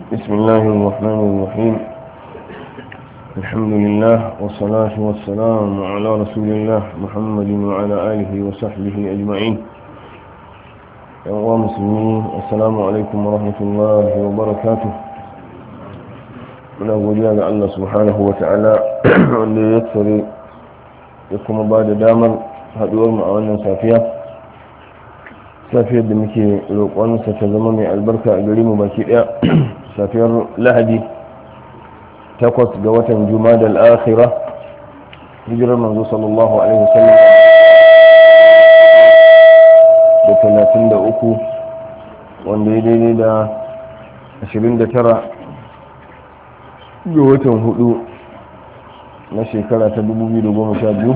بسم الله الرحمن الرحيم. الحمد لله والصلاة والسلام على رسول الله محمد وعلى آله وصحبه أجمعين. يا مسلمين، السلام عليكم ورحمة الله وبركاته. muna godiya ga Allah subhanahu wa ta'ala wanda ya tsare ya kuma ba da damar haduwar mu a wannan safiyar da muke roƙonsa ta zama mai albarka a gari mu baki daya. safiyar lahadi 8 ga watan jumada al-akhirah, hijirar manzo sallallahu alaihi wasallam da 33 wanda ya daidai da 29 ga watan 4 na shekara ta 2012,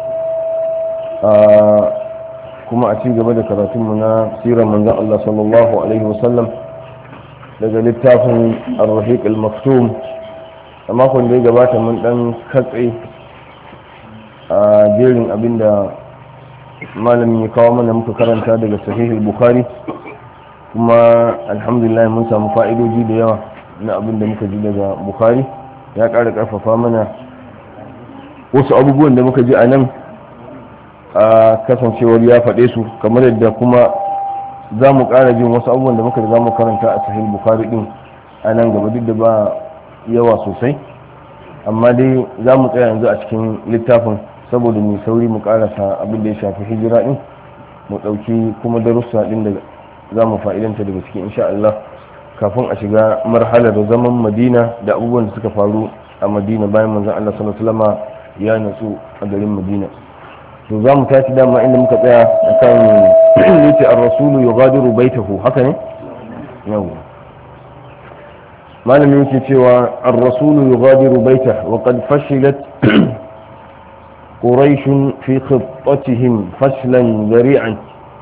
kuma a ci gaba da karatunmu na sirar manzan Allah sallallahu alaihi wasallam daga littafin ar-rahiq al-maktum. a makon da ya gabata mun dan katse a jerin abinda malamin ya kawo mana muka karanta daga sahih al-bukhari, kuma alhamdulillah mun samu fa'idoji da yawa na abinda muka ji daga bukhari. ya ƙara ƙarfafa mana wasu abubuwan da muka ji a nan a kasancewar ya faɗe su, kamar yadda kuma za mu ƙara jin wasu abubuwan da muka za mu karanta a sahih bukhari din a nan gaba, duk da ba yawa sosai, amma dai za mu tsaya yanzu a cikin littafin saboda mu sauri mu ƙarasa abin da ya shafi hijira din, mu ɗauki kuma darussa din da za mu fa'idanta daga cikin insha Allah kafin a shiga marhalar zaman madina da abubuwan da suka faru a madina bayan manzon Allah sallallahu alaihi wasallam ya natsu a garin madina. to za mu tashi dama inda muka tsaya akan yace ar-rasulu yughadiru baitahu, haka ne yau malamin yake cewa ar-rasulu yughadiru baitahu wa qad fashilat quraish fi khittatihim fashlan zari'an.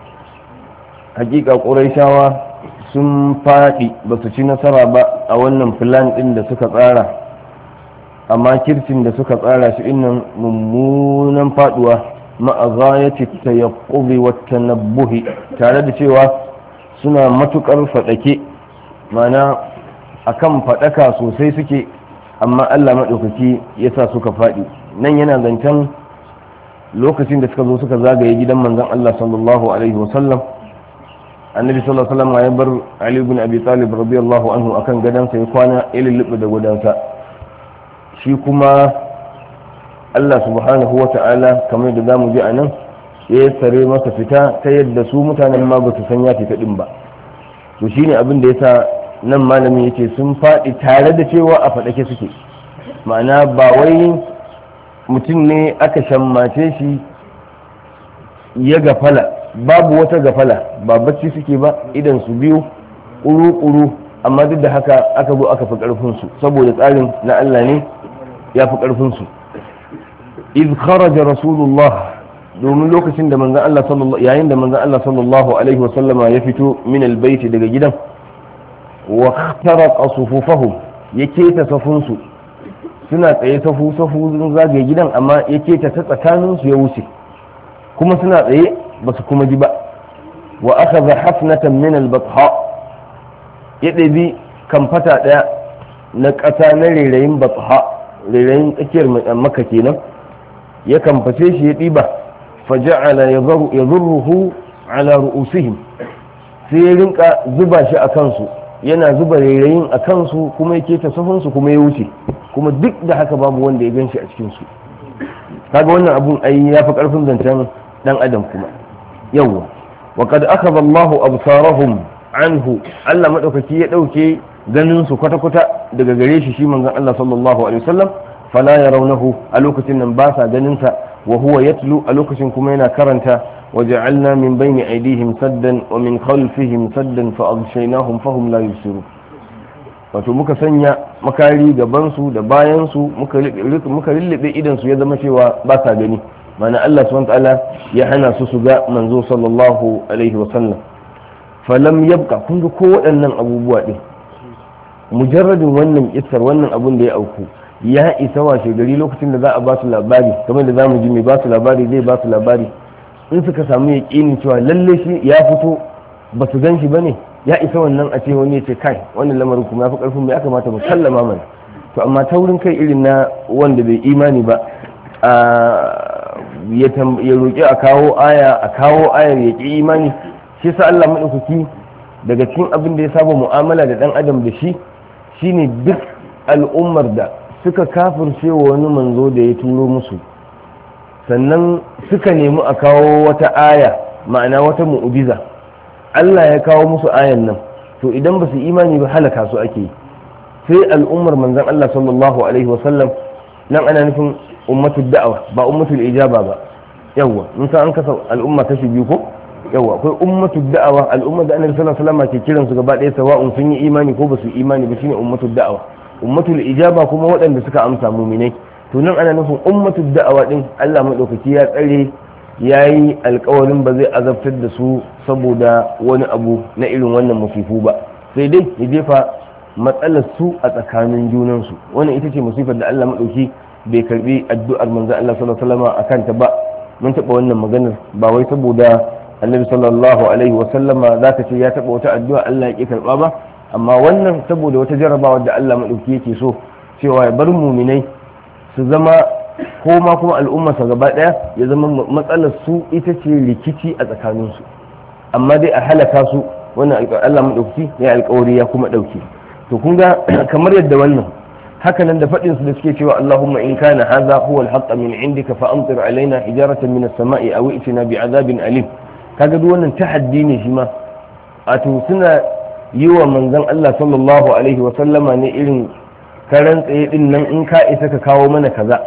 hakika quraishawa sun faɗi ba su ci nasara ba a wannan filan ɗin da suka tsara, amma kircin da suka tsara shi innan mummunan faɗuwa ma'azayati tayaqqubi wa tanabbuhi, tare da cewa suna matukar faɗake, mana akan faɗaka sosai suke, amma Allah maɗaukaki ya sa suka faɗi. nan yana zancen lokacin da suka zo suka zagaye gidan manzon Allah sallallahu alaihi wasallam. annabi sallallahu alaihi wasallam ya bar Ali ibn Abi Talib radiyallahu anhu akan gadansa ya kwana ya lulluɓe da gudansa, shi kuma Allah subhanahu wa ta'ala kamar da zamu ji anan ya tsare masa fita ta yadda su mutanen ma ba su san ya fita din ba. to shine abin da yasa nan malamin yake sun faɗi tare da cewa a faɗake suke, ma'ana ba wai mutum ne aka shammace shi ya gafala, babu wata gafala, ba bacci suke ba, idan su biyu ƙuru-ƙuru, amma duk da haka aka zo aka fi ƙarfinsu saboda tsarin na Allah ne ya fi ƙarfinsu. iz kharaja rasulullah, domin lokacin da manzon Allah sallallahu yayin da manzon Allah sallallahu alaihi wa sallama ya fito min albayt daga gidan, wa kharaqa sufufahum, ya keta safunsu, suna tsaye safu zagaye gidan, amma ya keta ta tsakaninsu ya wuce, kuma suna tsaye ba su kuma ji ba. wa akhadha hafnatan min al-batha, ya ɗabi kamfata ɗaya na ƙasa na rairayin batha, rairayin tsakiyar makka kenan, ya kamface shi ya ɗiba, faja'ala yadhurruhu ala ru'usihim, sai ya rinka zuba shi a kansu, yana zuba rairayin a kansu, kuma ya keta safansu kuma ya wuce, kuma duk da haka babu wanda ya gan shi a cikinsu. kaga wannan abun ai ya fi ƙarfin zancen dan adam kuma. yawwa wa qad akhadha Allahu absarahum anhu, Allah madaukaki ya dauke ganin su kwata-kwata daga gare shi manzon Allah sallallahu alaihi wasallam. fala yarawnahu, a lokacin nan ba sa ganin sa, wa huwa yatlu, a lokacin kuma yana karanta waja'alna min bayni aydihim saddan wa min khalfihim saddan fa aghshaynahum fahum la yubsirun. wato muka sanya makari gaban su da bayan su, muka lullube idan su ya zama cewa ba sa gani, mana Allah subhanahu wa ta'ala ya hana su su ga manzo sallallahu alaihi wasallam. falam yabqa, kun ga ko waɗannan abubuwa din, mujarradin wannan kissar, wannan abun da ya auku ya isa washe gari lokacin da za a ba su labari, kamar da zamu ji mai ba su labari zai ba su labari, in suka samu yaƙinin cewa lalle shi ya fito ba su gan shi bane, ya isa wannan a ce wani ya ce kai wannan lamarin kuma ya fi karfin mu ya kamata mu sallama mana. To amma taurin kai irin na wanda bai imani ba ya roƙi a kawo ayar ya ƙi imani. shi sa Allah maɗaukaki daga cikin abin da ya saba mu'amala da ɗan adam da shi shine duk al'ummar da suka kafirce wa wani manzo da ya turo musu sannan suka nemi a kawo wata aya ma'ana wata mu'ujiza Allah ya kawo musu ayan nan to idan ba su imani ba halaka su ake yi. sai al'ummar manzon Allah sallallahu alaihi wasallam nan ana nufin ummatul da'awa ba ummatul ijaba ba. yawwa in san an kasa al'umma kashi biyu ko yawwa akwai ummatul da'awa al'ummar da annabi sallallahu alaihi wasallam ke kiran su gaba ɗaya sawa'un sun yi imani ko ba su imani ba shine ummatul da'awa. ummatul ijaba kuma waɗanda suka amsa mu'minai. to nan ana nufin ummatul da'awa din Allah madaukaki ya tsare yayi alƙawarin ba zai azabtar da su saboda wani abu na irin wannan musifu ba sai dai ya jefa matsalar su a tsakanin junansu. wannan ita ce musifar da Allah madauki bai karbi addu'ar manzo Allah sallallahu alaihi wasallam akan ta ba. mun taɓa wannan maganar ba wai saboda annabi sallallahu alaihi wasallama za ka ce ya taɓa wata addu'a Allah ya ƙi karɓa ba, amma wannan saboda wata jarabawa da Allah maɗauki yake so cewa ya bar muminai su zama ko ma kuma al'ummarsa gaba ɗaya ya zama matsalar su ita ce rikici a tsakaninsu, amma dai a halaka su wannan Allah maɗauki ya alƙawari ya kuma ɗauke. to kun ga kamar yadda wannan haka nan da faɗin su da suke cewa Allahumma in kana hadha huwa al-haqq min indika fa amtir alaina hijaratan min as-sama'i aw i'tina bi'adabin alim. kaga duk wannan tahaddi ne shi ma, wato suna yi wa manzon Allah sallallahu alaihi wa sallama ne irin karan tsaye din nan in ka isa ka kawo mana kaza.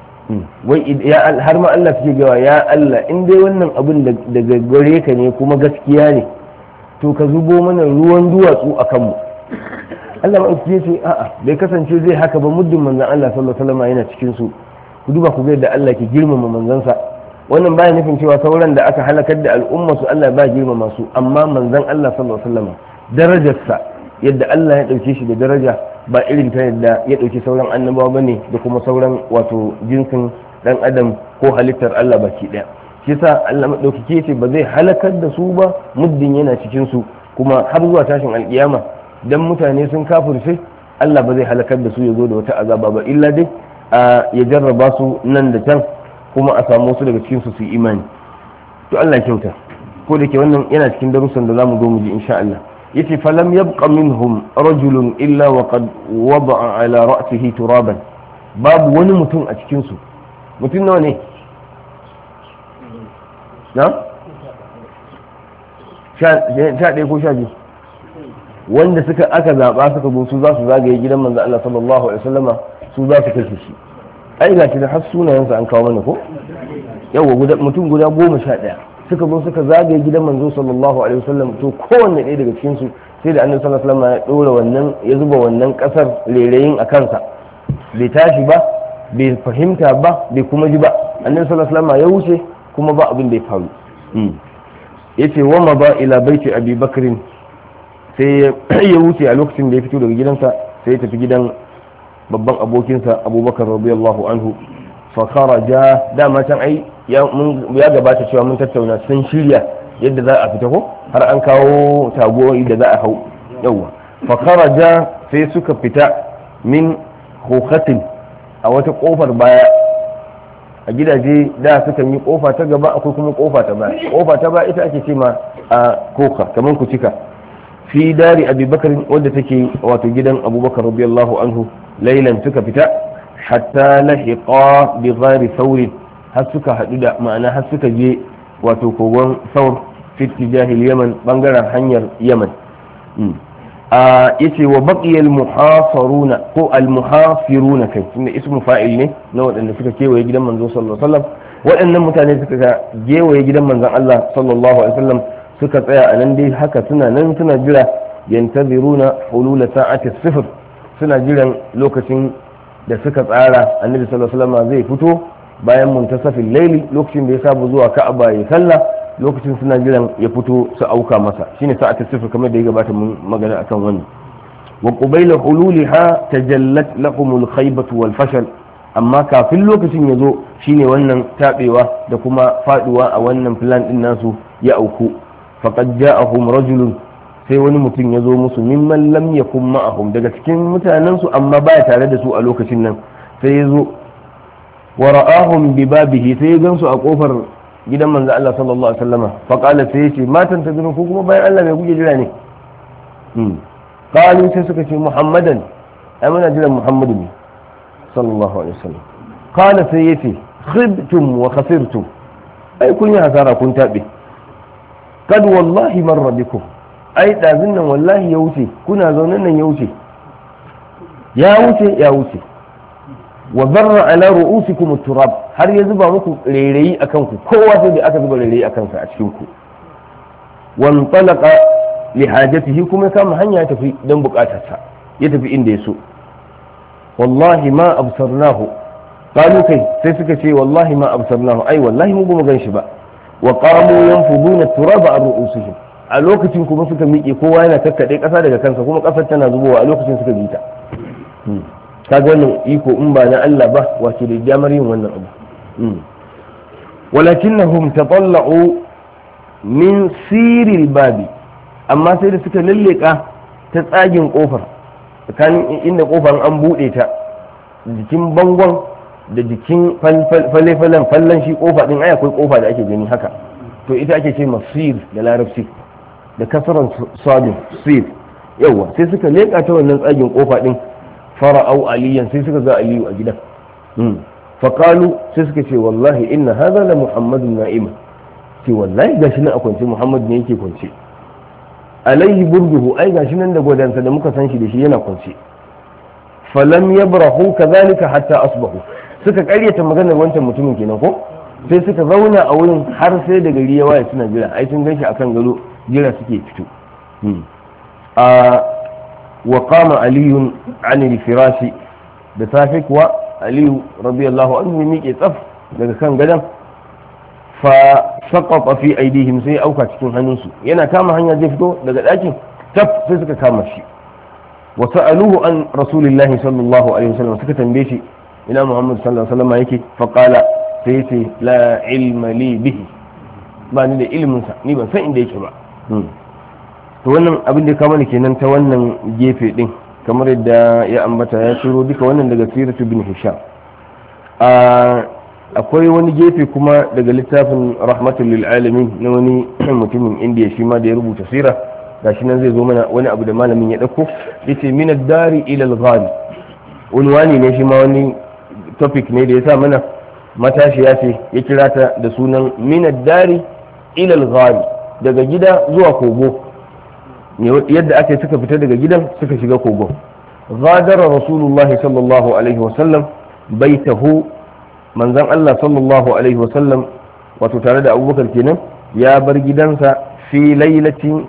wai ya har ma Allah suke gawa ya Allah in dai wannan abin daga gare ka ne kuma gaskiya ne to ka zubo mana ruwan duwatsu a kanmu. Allah maɗauki ya ce a'a bai kasance zai haka ba muddin manzon Allah sallallahu alaihi wasallam yana cikin su. ku duba ku ga yadda Allah ke girmama manzansa. wannan baya nufin cewa sauran da aka halakar da al'umma su Allah ba girmama su, amma manzon Allah sallallahu alaihi wasallam darajarsa yadda Allah ya dauke shi da daraja ba irin ta yadda ya dauki sauran annabawa bane da kuma sauran wato jinsin dan adam ko halittar Allah baki daya. shi yasa Allah maɗaukaki ya ce ba zai halakar da su ba muddin yana cikin su, kuma har zuwa tashin alkiyama dan mutane sun kafirce Allah ba zai halakar da su ya zo da wata azaba ba, illa dai ya jarraba su nan da can kuma a samu su daga cikin su su imani. to Allah ya kyauta, ko da ke wannan yana cikin darussan da zamu zo mu ji insha Allah. yace falam yabqa minhum rajulun illa wa qad wada'a ala ra'sihi turaban. babu wani mutum a cikin su. mutum nawa ne? na? sha ɗaya ko sha biyu wanda aka zaɓa suka zo su za su zagaye gidan manzo Allah sallallahu alaihi wasallama, su za su kashe shi. ai gashi da har sunayensa an kawo mana ko yawa mutum guda 11 suka zo suka zagaye gidan manzo sallallahu alaihi wasallam. to kowanne ɗaya daga cikin su sai da annabi sallallahu alaihi wasallam ya dora wannan ya zuba wannan kasar rereyin a kansa, bai tashi ba bai fahimta ba bai kuma ji ba. annabi sallallahu alaihi wasallam ya wuce kuma ba abin da ya faru. yace wa ma ba ila baiti abi bakrin, sai ya wuce a lokacin da ya fito daga gidansa sai ya tafi gidan babban abokinsa abubakar radiyallahu anhu. fa kharaja, dama can ai ya gabata cewa mun tattauna sun shirya yadda za a fita ko har an kawo tagoyi da za a hau yawa. fa kharaja, sai suka fita min hukhatin, a wata kofar baya. a gidaje da sukan yi kofa ta gaba akwai kuma kofa ta baya. kofa ta baya ita ake ce ma a koka kamar ku cika. fi dari abubakar wadda take wato gidan abubakar radiyallahu anhu. lailan suka fita hatta lahiqa bi ghari thawr, har suka hadu da ma'ana har suka je wato kogon thawr fi tijahil yaman, bangaren hanyar yaman. yace wa baqiya al-muhasiruna ko al-muhasiruna kai tunda ismu fa'il ne na waɗanda suka kewaye gidan manzo sallallahu alaihi wasallam. waɗannan mutane suka kewaye gidan manzon Allah sallallahu alaihi wasallam suka tsaya a nan dai haka suna nan suna jira yantaziruna hulula sa'ati sifr, suna jiran lokacin da suka tsara annabi sallallahu alaihi wasallam zai fito bayan muntasafil laili, lokacin da ya saba zuwa Ka'aba ya sallah, lokacin suna jiran ya fito su auka masa, shine sa'ati sifr kamar da ya gabata mun magana akan wannan. wa qabila hululiha tajallat lahumul khaybatu wal fashal, amma kafin lokacin ya zo shine wannan tabewa da kuma faduwa a wannan plan din nasu ya auku. faqad ja'ahum rajulun, sai wani mutum ya zo musu mimman lam yakun ma'ahum daga cikin mutanen su amma baya tare da su a lokacin nan sai ya zo wa ra'ahum bi babihi sai ya gansu a kofar gidan manzo Allah sallallahu alaihi wasallama fa qala sai yace matan ta ko kuma bayan Allah mai guje jira ne qalu sai suka ce muhammadan ai muna jiran muhammadu ne sallallahu alaihi wasallam qala sai yace khibtum wa khasirtum ai kun yi hasara kun tabe kad wallahi marra bikum ai dazin nan wallahi ya wuce kuna zaune nan ya wuce wa zarra ala ru'usikum turab har ya zuba muku rairayi akan ku kowa sai da aka zuba rairayi akan sa a cikin ku wan talaqa li hajatihi kuma kama hanya ya tafi dan bukatarsa ya tafi inda ya so wallahi ma absarnahu qalu kai sai suka ce wallahi ma absarnahu ai wallahi mu ba gan shi ba wa qamu yanfuduna turaba an ru'usihim a lokacin kuma suka miƙe kowa yana kakkade ƙasa daga kansa kuma ƙasar tana zubowa a lokacin suka bi ta kaga wannan iko in ba na Allah ba wace da damar yin wannan abu walakinnahum tatalla'u min siril babi amma sai da suka lalleka ta tsagin kofar tsakanin inda kofar an bude ta jikin bangon da jikin fallan shi kofa din ai akwai kofa da ake gani haka to ita ake ce masir da larabci da kasaran sadin sir yawa sai suka leka ta wannan tsagin kofa din fara'au aliyan sai suka ga aliyu a gidan faƙalu sai suka ce wallahi inna hadha la muhammadun na'ima ce wallahi gashi nan a kwance muhammad ne yake kwance alaihi burduhu ai gashi nan da gwadansa da muka san shi da shi yana kwance falam yabrahu kadhalika hatta asbahu suka karyata maganar wancan mutumin kenan ko sai suka zauna a wurin har sai da gari ya waye suna jira ai sun ganshi akan gado jira suke fito وقام علي عن الفراش da safe kuwa aliyu radiyallahu anhu miƙe tsaf daga kan gadon fa saqata fi aidihim sai auka cikin hannunsu yana kama hanya zai fito daga ɗakin taf sai suka kama shi wa sa'aluhu an rasulillahi sallallahu alaihi wasallam suka tambaye shi ina muhammad sallallahu alaihi wasallam yake fa qala sai yace la ilma li bihi ba ni da ilimin sa ni ban san inda yake ba to wannan abin da ya kama kenan ta wannan gefe din kamar yadda ya ambata ya turo duka wannan daga siratu bin hisham akwai wani gefe kuma daga littafin rahmatul lil alamin na wani mutumin indiya shi ma da ya rubuta sira gashi nan zai zo mana wani abu da malamin ya dauko yace min ad-dari ila al-ghali unwani ne shi ma wani topic ne da ya sa mana matashiya ce ya kira ta da sunan min ad-dari ila al-ghali daga gida zuwa kogo yadda aka suka fita daga gidan suka shiga kogon ghadara rasulullahi sallallahu alaihi wasallam baitahu manzon Allah sallallahu alaihi wasallam wato tare da abubakar kenan ya bar gidansa fi lailatin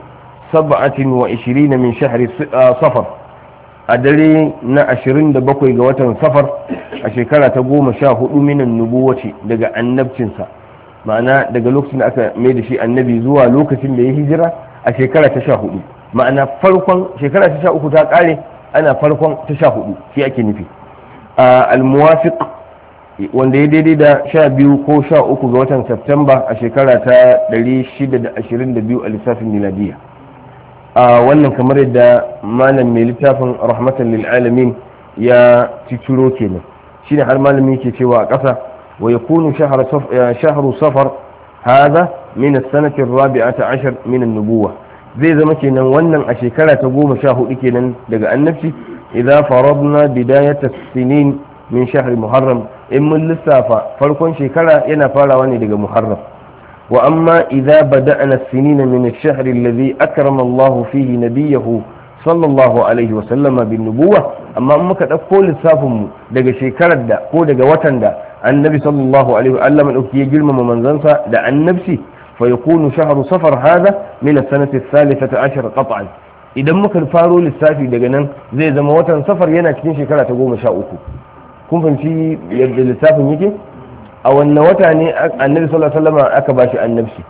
27 min shahri safar a dare na 27 ga watan safar a shekara ta 14 minan nubuwati daga annabcinsa ma'ana daga lokacin da aka mai da shi annabi zuwa lokacin da ya hijira a shekara ta 14 ma'ana farkon shekara ta 13 ta kare ana farkon ta 14 shi ake nufi al-muwafiq wanda ya daidai da 12 ko 13 ga watan Septemba a shekara ta 622 a lissafin miladiya wannan kamar yadda malam mai littafin rahmatan lil alamin ya ciciro kenan shine har malami yake cewa a ƙasa wa yakunu shahru safar hada min as-sanati ar-rabi'ati 'ashar min an-nubuwah zai zama kenan wannan a shekara ta 14 kenan daga annabci idza faradna bidayat as-sinin min shahr muharram in mun lissafa farkon shekara yana farawa ne daga muharram wa amma idza bada'na as-sinin min ash-shahr alladhi akrama Allah fihi nabiyahu sallallahu alaihi wa sallama bin nubuwah amma muka dauko lissafin mu daga shekarar da ko daga watan da annabi sallallahu alaihi wa sallam ya girmama manzansa da annabci fa yakunu shahru safar hada min as-sanati ath-thalithati 'ashar qat'an idan muka faro lissafi daga nan zai zama watan safar yana cikin shekara ta 13 kun fahimci yadda lissafin yake a wannan wata ne annabi sallallahu alaihi wasallam aka bashi annabci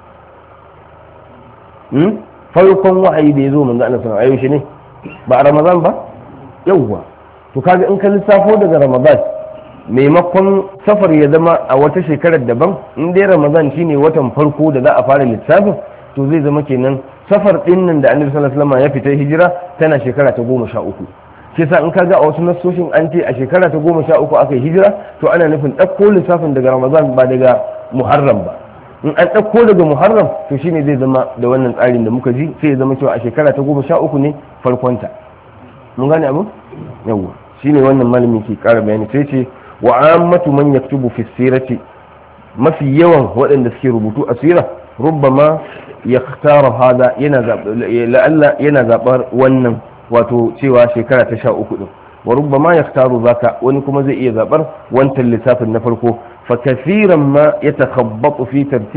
farkon wa'ayi da ya zo manzo Allah sallallahu alaihi wasallam ne ba a ramadan ba yawwa to kaga in ka lissafo daga ramadan maimakon safar ya zama a wata shekarar daban in dai ramadan shine watan farko da za a fara lissafin to zai zama kenan safar din nan da annabi sallallahu alaihi wasallam ya fita hijira tana shekara ta 13 shi sa in kaga a wasu nassoshin an ce a shekara ta 13 aka yi hijira to ana nufin ɗauko lissafin daga ramadan ba daga muharram ba. in an ɗauko daga muharram to shine zai zama da wannan tsarin da muka ji sai ya zama cewa a shekara ta 13 ne farkonta. mun gane abu yawa shine wannan malami ke ƙara bayani sai ce wa ammatu man yaktubu fi sirati mafi yawan waɗanda suke rubutu a sira rubbama yaktaru hada yana zabar wannan wato cewa shekara ta 13 din wa rubbama yaktaru zaka wani kuma zai iya zabar wancan lissafin na farko fa kaseeran ma yatakhabbatu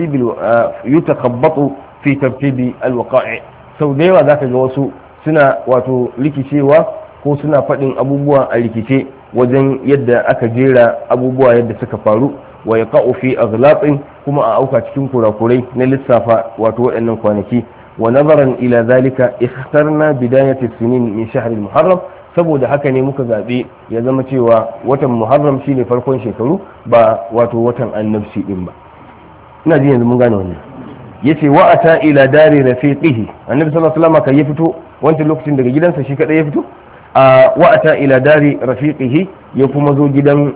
fi tartibi alwaqa'i sau da yawa zaka ga wasu suna wato rikicewa ko suna faɗin abubuwa a rikice wajen yadda aka jera abubuwa yadda suka faru wa yaqa'u fi aghlaqin kuma a auka cikin kurakurai na lissafa wato waɗannan kwanaki wa nazaran ila zalika ikhtarna bidayat as-sinin min shahr al-muharram saboda haka ne muka zabe ya zama cewa watan muharram shine farkon shekaru ba wato watan annabci din ba. ina ji yanzu mun gane wannan. yace wa ata ila dari rafiqihi annabi sallallahu alaihi wasallam kai ya fito wancan lokacin daga gidansa shi kadai ya fito wa ata ila dari rafiqihi ya kuma zo gidan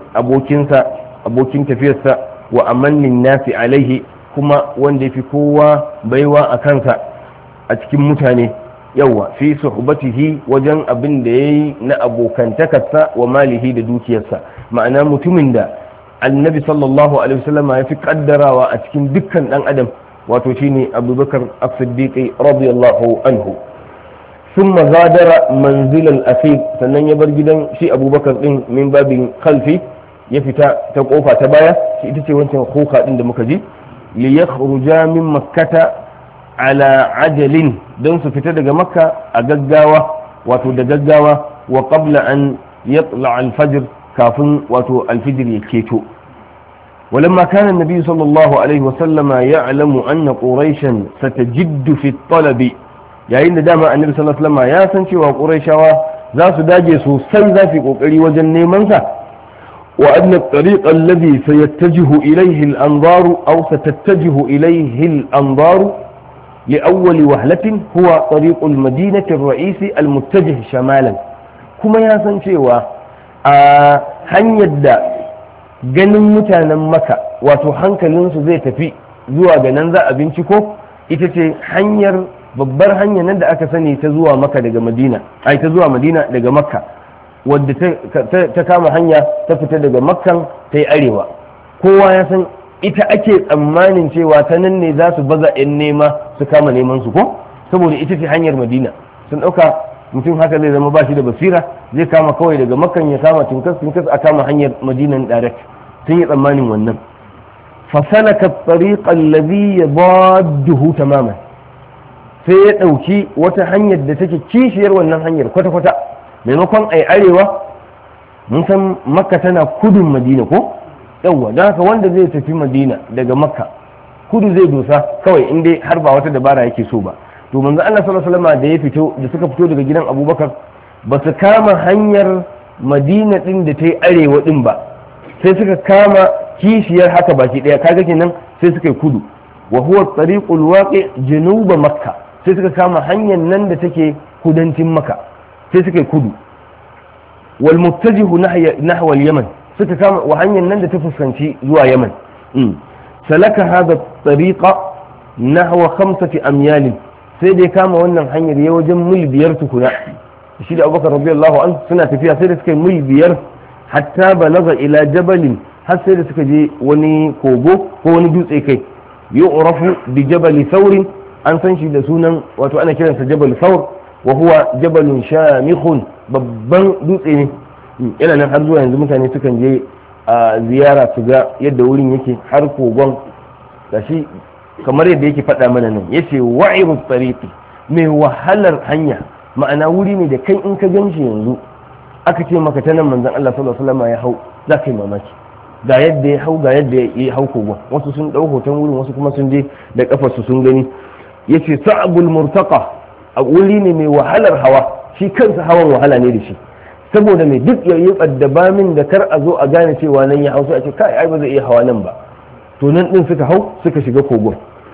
abokin tafiyarsa wa amannin nasi alaihi kuma wanda yafi kowa baiwa a kansa a cikin mutane yawa fi suhbatihi wajen abin da yayi na abokantakarsa wa malihi da dukiyarsa ma'ana mutumin da annabi sallallahu alaihi wasallam ya fi kaddarawa a cikin dukkan dan adam wato shine abubakar as-siddiq radiyallahu anhu thumma zadara manzil al-afiq sannan ya bar gidan shi abubakar din min babin khalfi ya fita ta kofa ta baya shi ita ce wancan khuka din da muka ji li yakhruja min makkata ala ajalin don su fita daga makka a gaggawa wato da gaggawa wa qabla an yatla al-fajr kafin wato al-fajr ya keto. ولما كان النبي صلى الله عليه وسلم يعلم أن قريشا ستجد في الطلب yayin da dama annabi sallallahu alaihi wasallam ya san cewa quraishawa za su dage sosai za su kokari wajen neman sa wa anna at-tariq alladhi sayattajihu ilayhi al-anzar aw satattajihu ilayhi al-anzar li awwal wahlatin huwa tariq al-madinah ar-ra'isi al-muttajih shamalan kuma ya san cewa a hanyar da ganin mutanen maka wato hankalinsu zai tafi zuwa ga nan za a binciko ita ce hanyar babbar hanyar nan da aka sani ta zuwa maka daga madina ai ta zuwa madina daga makka wadda ta kama hanya ta fita daga makkan ta yi arewa kowa ya san ita ake tsammanin cewa ta nan ne za su baza yan nema su kama neman su ko saboda ita ce hanyar madina sun ɗauka mutum haka zai zama ba shi da basira zai kama kawai daga makkan ya kama tinkas a kama hanyar madinan direct sun yi tsammanin wannan fasalaka tariqa alladhi yadadduhu tamaman sai ya dauki wata hanyar da take kishiyar wannan hanyar kwata-kwata maimakon ai arewa mun san makka tana kudun madina ko yawwa don haka wanda zai tafi madina daga makka kudu zai dosa kawai in dai har ba wata dabara yake so ba to manzo Allah sallallahu alaihi wasallam da ya fito da suka fito daga gidan Abubakar ba su kama hanyar madina din da ta yi arewa din ba sai suka kama kishiyar haka baki daya kaga kenan sai suka yi kudu wa huwa tariqul waqi januba makka sai suka kama hanyar nan da take kudancin makka sai suka yi kudu wal muttajihu nahwa al yaman suka kama wa hanyar nan da ta fuskanci zuwa yaman salaka hada tariqa nahwa 5 amyal sai dai kama wannan hanyar ya wajen mil 5 tukuna shi da Abubakar radiyallahu anhu suna tafiya sai da suka yi mil 5 hatta balaga ila jabalin har sai da suka je wani kogo ko wani dutse kai yu'rafu bi jabal thawr an san shi da sunan wato ana kiransa jabal thawr wa huwa jabalun shamikhun babban dutse ne yana nan har zuwa yanzu mutane sukan je a ziyara su ga yadda wurin yake har kogon gashi kamar yadda yake faɗa mana nan yace wa'iru tariqi mai wahalar hanya ma'ana wuri ne da kai in ka gan shi yanzu aka ce maka ta nan manzon Allah sallallahu alaihi wasallam ya hau za ka yi mamaki ga yadda ya hau ga yadda ya hau kogon wasu sun ɗau hoton wurin wasu kuma sun je da kafarsu sun gani yace sa'abul murtaqa a wuri ne mai wahalar hawa shi kansa hawan wahala ne da shi saboda mai duk ya yi ɓaddaba min da kar a zo a gane cewa nan ya hau sai a ce kai ai ba zai iya hawa nan ba to nan din suka hau suka shiga kogon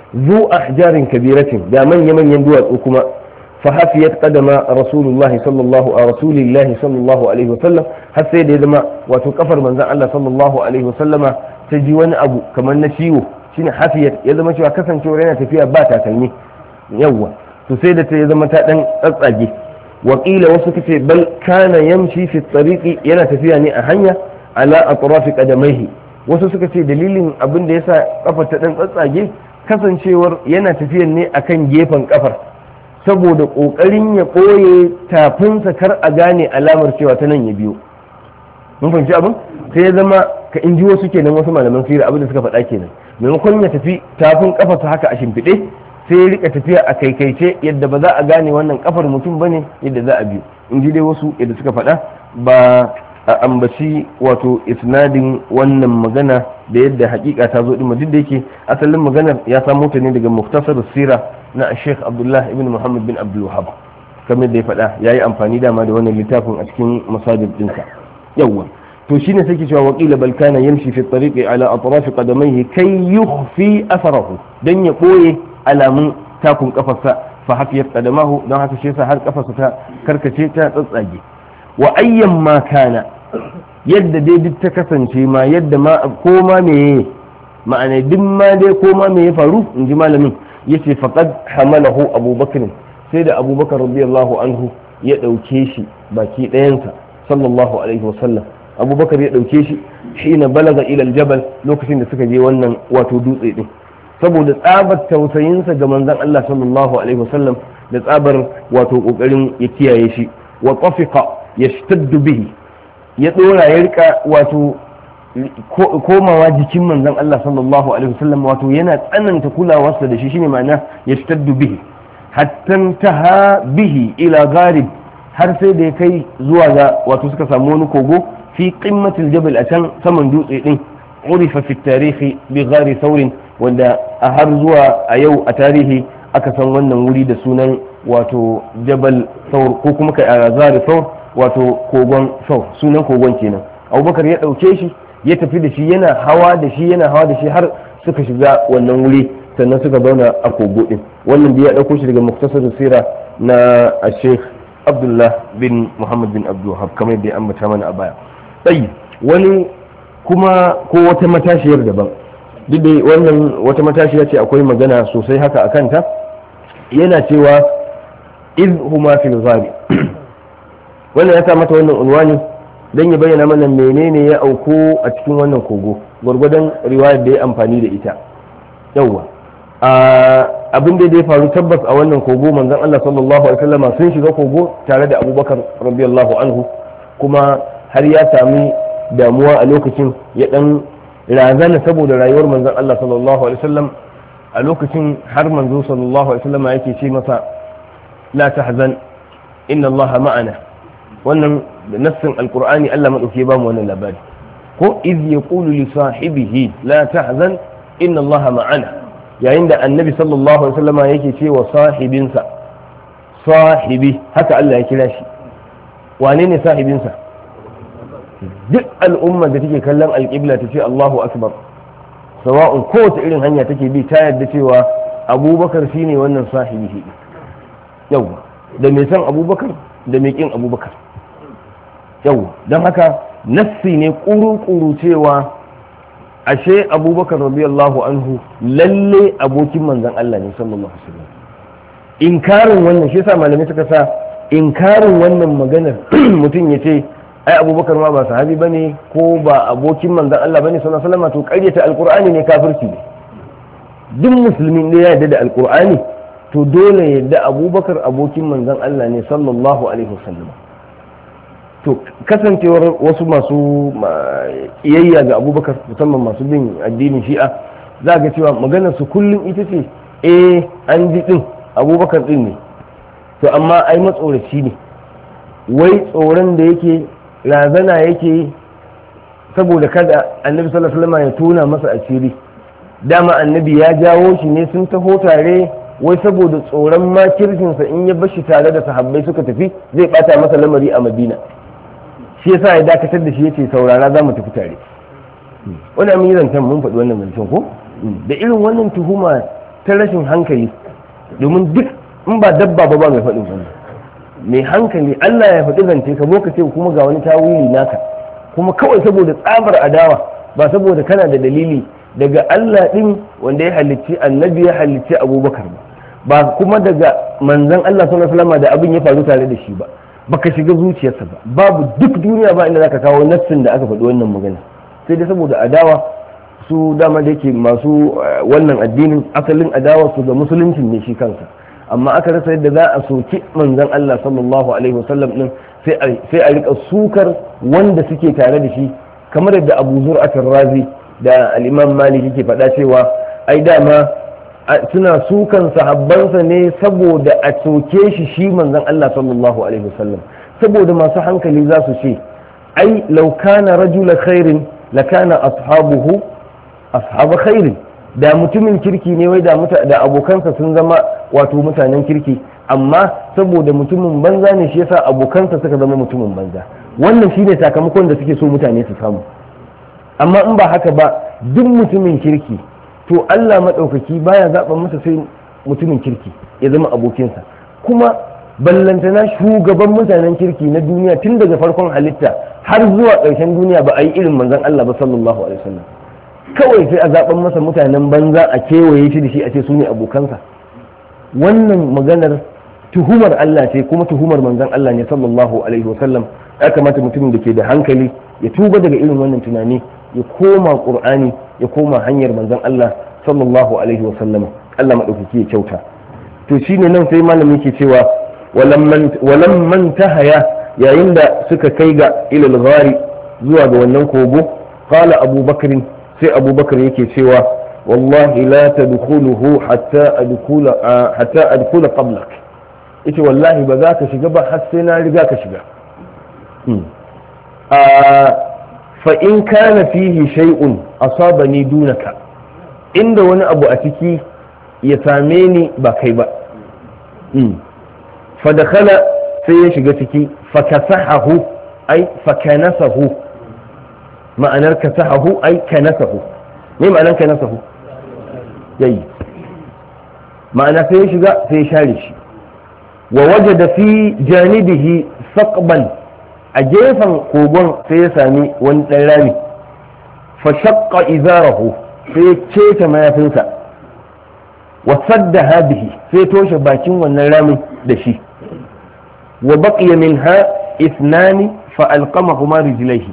zu ahjarin kabiratin da manya-manyan duwatsu kuma fa hafiyat qadama rasulullahi sallallahu alaihi wasallam har sai da ya zama wato kafar manzon Allah sallallahu alaihi wasallama ta ji wani abu kamar na ciwo shine hafiyat ya zama cewa kasancewar yana tafiya ba takalmi yawwa to sai da ta ya zama ta dan tsatsage wakila wasu kace bal kana yamshi fi tariqi yana tafiya ne a hanya ala atrafi qadamaihi wasu suka ce dalilin abin da yasa kafar ta dan tsatsage kasancewar yana tafiyan ne akan gefen kafar saboda kokarin ya koye tafinsa kar a gane alamar cewa ta nan ya biyo mun fahimci abin sai ya zama ka inji wasu kenan wasu malaman sirri abin da suka faɗa kenan maimakon ya tafi tafin kafarsa haka a shimfiɗe sai ya rika tafiya a kaikaice yadda ba za a gane wannan kafar mutum bane yadda za a biyo in ji dai wasu yadda suka faɗa ba a ambaci wato isnadin wannan magana da yadda hakika ta zo din duk da yake asalin maganar ya samo ta ne daga muftasar sira na Sheikh Abdullah ibn Muhammad bin Abdul Wahhab kamar da ya faɗa yayi amfani dama da wannan littafin a cikin masajid dinsa yawa to shine sai ke cewa waqila bal kana yamshi fi tariqi ala atraf qadamayhi kay yukhfi atharahu dan ya koye alamun takun kafarsa fa hafiyat qadamahu don haka shi yasa har kafarsa ta karkace ta tsatsage wa ayyan ma kana yadda dai duk ta kasance ma yadda ma ko ma meye ma'ana duk ma dai ko ma me ya faru in ji malamin yace faqad hamalahu abubakar sai da abubakar radiyallahu anhu ya dauke shi baki ɗayansa sallallahu alaihi wasallam abubakar ya dauke shi hina balaga ila aljabal lokacin da suka je wannan wato dutse din saboda tsabar tausayinsa ga manzon Allah sallallahu alaihi wasallam da tsabar wato kokarin ya kiyaye shi wa tafiqa yashtaddu bihi ya dora ya rika wato komawa jikin manzon Allah sallallahu alaihi wasallam wato yana tsananta kulawarsa da shi shine ma'ana yashtaddu bihi hatta taha bihi ila gharib har sai da ya kai zuwa ga wato suka samu wani kogo fi qimmatil jabal a can saman dutse din urifa fi tarihi bi ghari thawrin wanda a har zuwa a yau a tarihi aka san wannan wuri da sunan wato jabal thawr ko kuma kai a ghari thawr wato kogon thawr sunan kogon kenan abubakar ya dauke shi ya tafi da shi yana hawa da shi har suka shiga wannan wuri sannan suka zauna a kogo din wannan da ya dauko shi daga muktasar sira na Sheikh Abdullah bin Muhammad bin Abdul Wahhab kamar yadda ya ambata mana a baya sai wani kuma ko wata matashiyar daban duk da wannan wata matashiya ce akwai magana sosai haka a kanta yana cewa iz huma fil ghari wannan ya sa mata wannan unwani dan ya bayyana mana menene ya auko a cikin wannan kogo gwargwadon riwayar da ya amfani da ita yawwa abin da ya faru tabbas a wannan kogo manzon Allah sallallahu alaihi wasallam sun shiga kogo tare da Abubakar radiyallahu anhu kuma har ya sami damuwa a lokacin ya dan razana saboda rayuwar manzon Allah sallallahu alaihi wasallam a lokacin har manzo sallallahu alaihi wasallam yake ce masa la tahzan inna Allah ma'ana wannan da nassin alqur'ani Allah madauke ba mu wannan labari ko iz yaqulu li sahibihi la tahzan inna Allah ma'ana yayin da annabi sallallahu alaihi wasallam yake ce wa sahibinsa sahibi haka Allah ya kira shi wane ne sahibinsa duk al'ummar da take kallon alƙibla ta ce Allahu akbar sawa'un kowace irin hanya take bi ta yadda cewa abubakar shine wannan sahibi shi yau da mai san abubakar da mai kin abubakar yau don haka nassi ne kuru-kuru cewa ashe abubakar radiyallahu anhu lalle abokin manzon Allah ne sallallahu alaihi wasallam inkarin wannan shi yasa malamai suka sa inkarin wannan maganar mutum ya ce ai abubakar ma ba sahabi bane ko ba abokin manzon Allah bane sallallahu alaihi wasallam to ƙaryata alqur'ani ne kafirci ne duk musulmi ne ya yarda da alqur'ani to dole ya yarda abubakar abokin manzon Allah ne sallallahu alaihi wasallam to kasancewar wasu masu iyayya ga abubakar musamman masu bin addinin shi'a za ga cewa maganar su kullum ita ce an ji din abubakar din ne to amma ai matsoraci ne wai tsoron da yake razana yake saboda kada annabi sallallahu alaihi wasallam ya tona masa asiri dama annabi ya jawo shi ne sun taho tare wai saboda tsoron makircinsa in ya bashi tare da sahabbai suka tafi zai bata masa lamari a madina shi yasa ya dakatar da shi yace saurara za mu tafi tare wannan mun yi zancen mun faɗi wannan zancen ko da irin wannan tuhuma ta rashin hankali, domin duk in ba dabba ba mai faɗin wannan mai hankali Allah ya faɗi zance ka zo ka ce kuma ga wani tawili naka, kuma kawai saboda tsabar adawa, ba saboda kana da dalili daga Allah din wanda ya halicci annabi ya halicci Abubakar ba kuma daga manzon Allah sallallahu alaihi wasallam da abin ya faru tare da shi ba, baka shiga zuciyarsa ba, babu duk duniya ba inda zaka kawo nassin da aka faɗi wannan magana, sai dai saboda adawa su dama da yake masu wannan addinin asalin adawa su ga musulunci ne shi kansa, amma aka rasa yadda za a soki manzon Allah sallallahu alaihi wasallam din sai a rika sukar wanda suke tare da shi, kamar yadda Abu Zur'atul Razi da al-Imam Malik yake faɗa cewa ai dama suna sukan sahabbansa ne saboda a soke shi manzon Allah sallallahu alaihi wasallam, saboda masu hankali za su ce ai law kana rajula khairin lakana ashabuhu ashab khairin, da mutumin kirki ne wai da abokansa sun zama wato mutanen kirki, amma saboda mutumin banza ne shi yasa abokansa suka zama mutumin banza. Wannan shine sakamakon da suke so mutane su samu, amma in ba haka ba duk mutumin kirki to Allah maɗaukaki baya zaɓa masa sai mutumin kirki ya zama abokinsa, kuma ballantana shugaban mutanen kirki na duniya tun daga farkon halitta har zuwa ƙarshen duniya ba a yi irin manzon Allah ba sallallahu alaihi wasallam, kawai sai a zaɓan masa mutanen banza a kewaye shi da shi a ce su ne abokansa. Wannan maganar tuhumar Allah ce kuma tuhumar manzon Allah ne sallallahu alaihi wasallam. Ya kamata mutumin da ke da hankali ya tuba daga irin wannan tunani, ya koma Qur'ani, ya koma hanyar manzon Allah sallallahu alaihi wasallam. Allah madaukaki ya kyauta. To shine nan sai malami ke cewa walamman tahaya, yayin da suka kai ga ilal ghari zuwa ga wannan kogo, qala abubakar sai abubakar yake cewa wallahi la tadkhuluhu hatta adkhula qablak, ita wallahi ba za ka shiga ba har sai na riga ka shiga. fa in kana fihi shay'un asabani dunaka, inda wani abu a ciki ya same ni ba kai ba. fa dakhala sai ya shiga ciki, fa kasahahu ai fa kanasahu, ma'anar kasahahu ai kanasahu. me ma'anar kanasahu? yayi ma'ana sai ya shiga sai ya share shi. wa wajada fi janibihi saqban, a gefen kogon sai ya sami wani ɗan rami. fa shaqqa izarahu, sai ya keta mayafinsa. wa saddaha bihi, sai toshe bakin wannan ramin da shi. wa baqiya minha ithnani fa alqamahuma rijlaihi.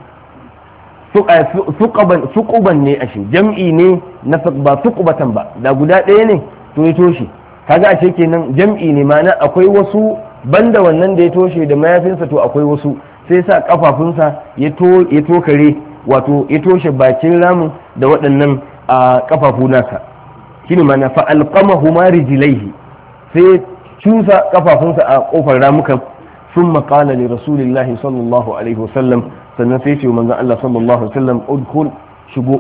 suquban ne ashe, jam'i ne na ba suqbatan ba, da guda ɗaya ne to ya toshe, kaga ashe kenan jam'i ne, ma'ana akwai wasu banda wannan da ya toshe da mayafinsa, to akwai wasu sai sa kafafunsa ya tokare, wato ya toshe bakin ramin da waɗannan a kafafu nasa, shine ma'ana fa alqamahuma rijlaihi, sai cusa kafafunsa a kofar ramukan. ثم قال لرسول الله صلى الله عليه وسلم sannan sai ce manzon Allah sallallahu alaihi wasallam udkhul shigo.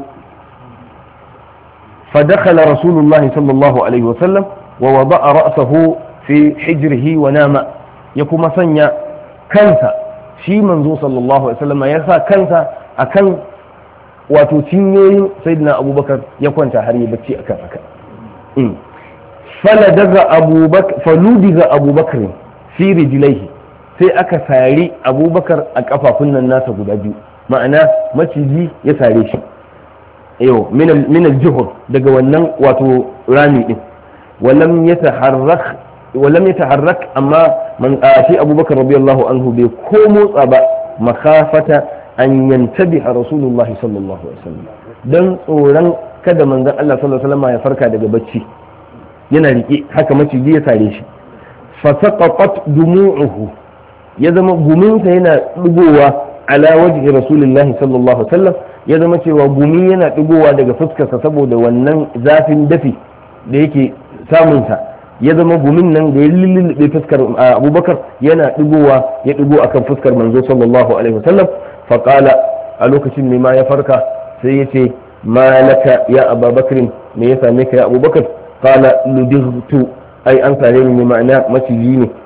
fa dakhala rasulullahi sallallahu alaihi wasallam wa wada'a ra'sahu fi hijrihi wa nama, ya kuma sanya kansa shi manzo sallallahu alaihi wasallam ya sa kansa akan wato cinyoyin sayyidina abubakar, ya kwanta har ya bacci akan haka. faludiga abubakar fi rijlaihi, sai aka sari abubakar a kafafun nan nasa guda biyu, ma'ana maciji ya sare shi yau min al-juhur, daga wannan wato rami din. walam yataharrak amma man shi abubakar radiyallahu anhu bai ko motsa ba, makafata an yantabiha rasulullah sallallahu alaihi wasallam, dan tsoron kada manzon Allah sallallahu alaihi wasallam ya farka daga bacci yana rike haka maciji ya sare shi. fa saqatat dumu'uhu, ya zama guminsa yana ɗigowa ala wajhi rasulullahi sallallahu alaihi wasallam, ya zama cewa gumi yana ɗigowa daga fuskarsa saboda wannan zafin dafi da yake samunsa, ya zama gumin nan da ya lullube fuskar abubakar yana ɗigowa, ya ɗigo akan fuskar manzo sallallahu alaihi wasallam. fa qala, a lokacin ne ma ya farka sai ya ce ma laka ya ababakar, me ya same ka ya abubakar? qala ludightu, ai an sare ni, ma'ana maciji ne.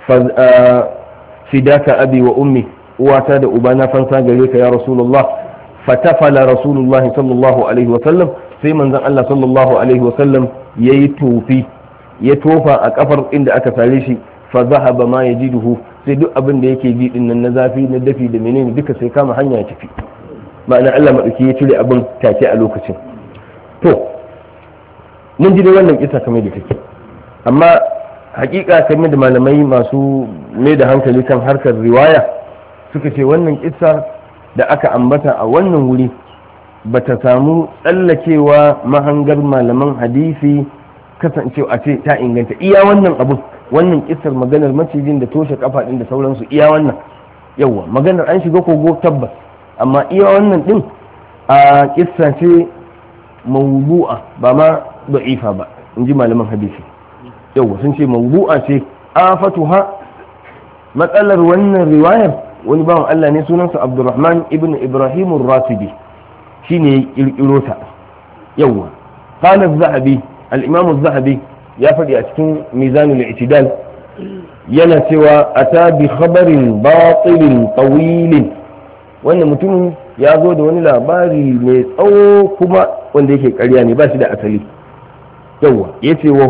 fidaka abi wa ummi, uwata da ubana fansa gare ka ya rasulullah. fatafala rasulullah sallallahu alaihi wa sallam, sai manzon Allah sallallahu alaihi wasallam yayi tofi ya tofa a kafar inda aka sare shi fa zahaba ma yajiduhu sai duk abin da yake ji din nan na zafi na dafi da menene duka sai kama hanya ya tafi ma'ana Allah madauki ya cire abin take a lokacin. To mun ji dai wannan kisa kamar da take, amma hakika kamar da malamai masu mai da hankali kan harkar riwaya suka ce wannan kisa da aka ambata a wannan wuri bata samu tsallakewa mahangar malaman hadisi kasancewa a ce ta inganta iya wannan abun, wannan kissar maganar macijin da toshe kafa din da sauransu iya wannan yawa maganar an shiga kogo tabbas, amma iya wannan din a kissa ce mawdu'a ba ma da'ifa ba in ji malaman hadisi. yawa sun ce mawdu'a ce afatuha, matsalar wannan riwayar wani bawan Allah ne sunansa Abdurrahman ibn Ibrahim ar-Rasidi shine ya kirkiro ta. yawa qala az-Zahabi, al-Imam az-Zahabi ya faɗi a cikin Mizanul I'tidal yana cewa ata bi khabarin batilin tawilin, wannan mutumin ya zo da wani labari mai tsawo kuma wanda yake ƙarya ne ba shi da asali. yawa yace wa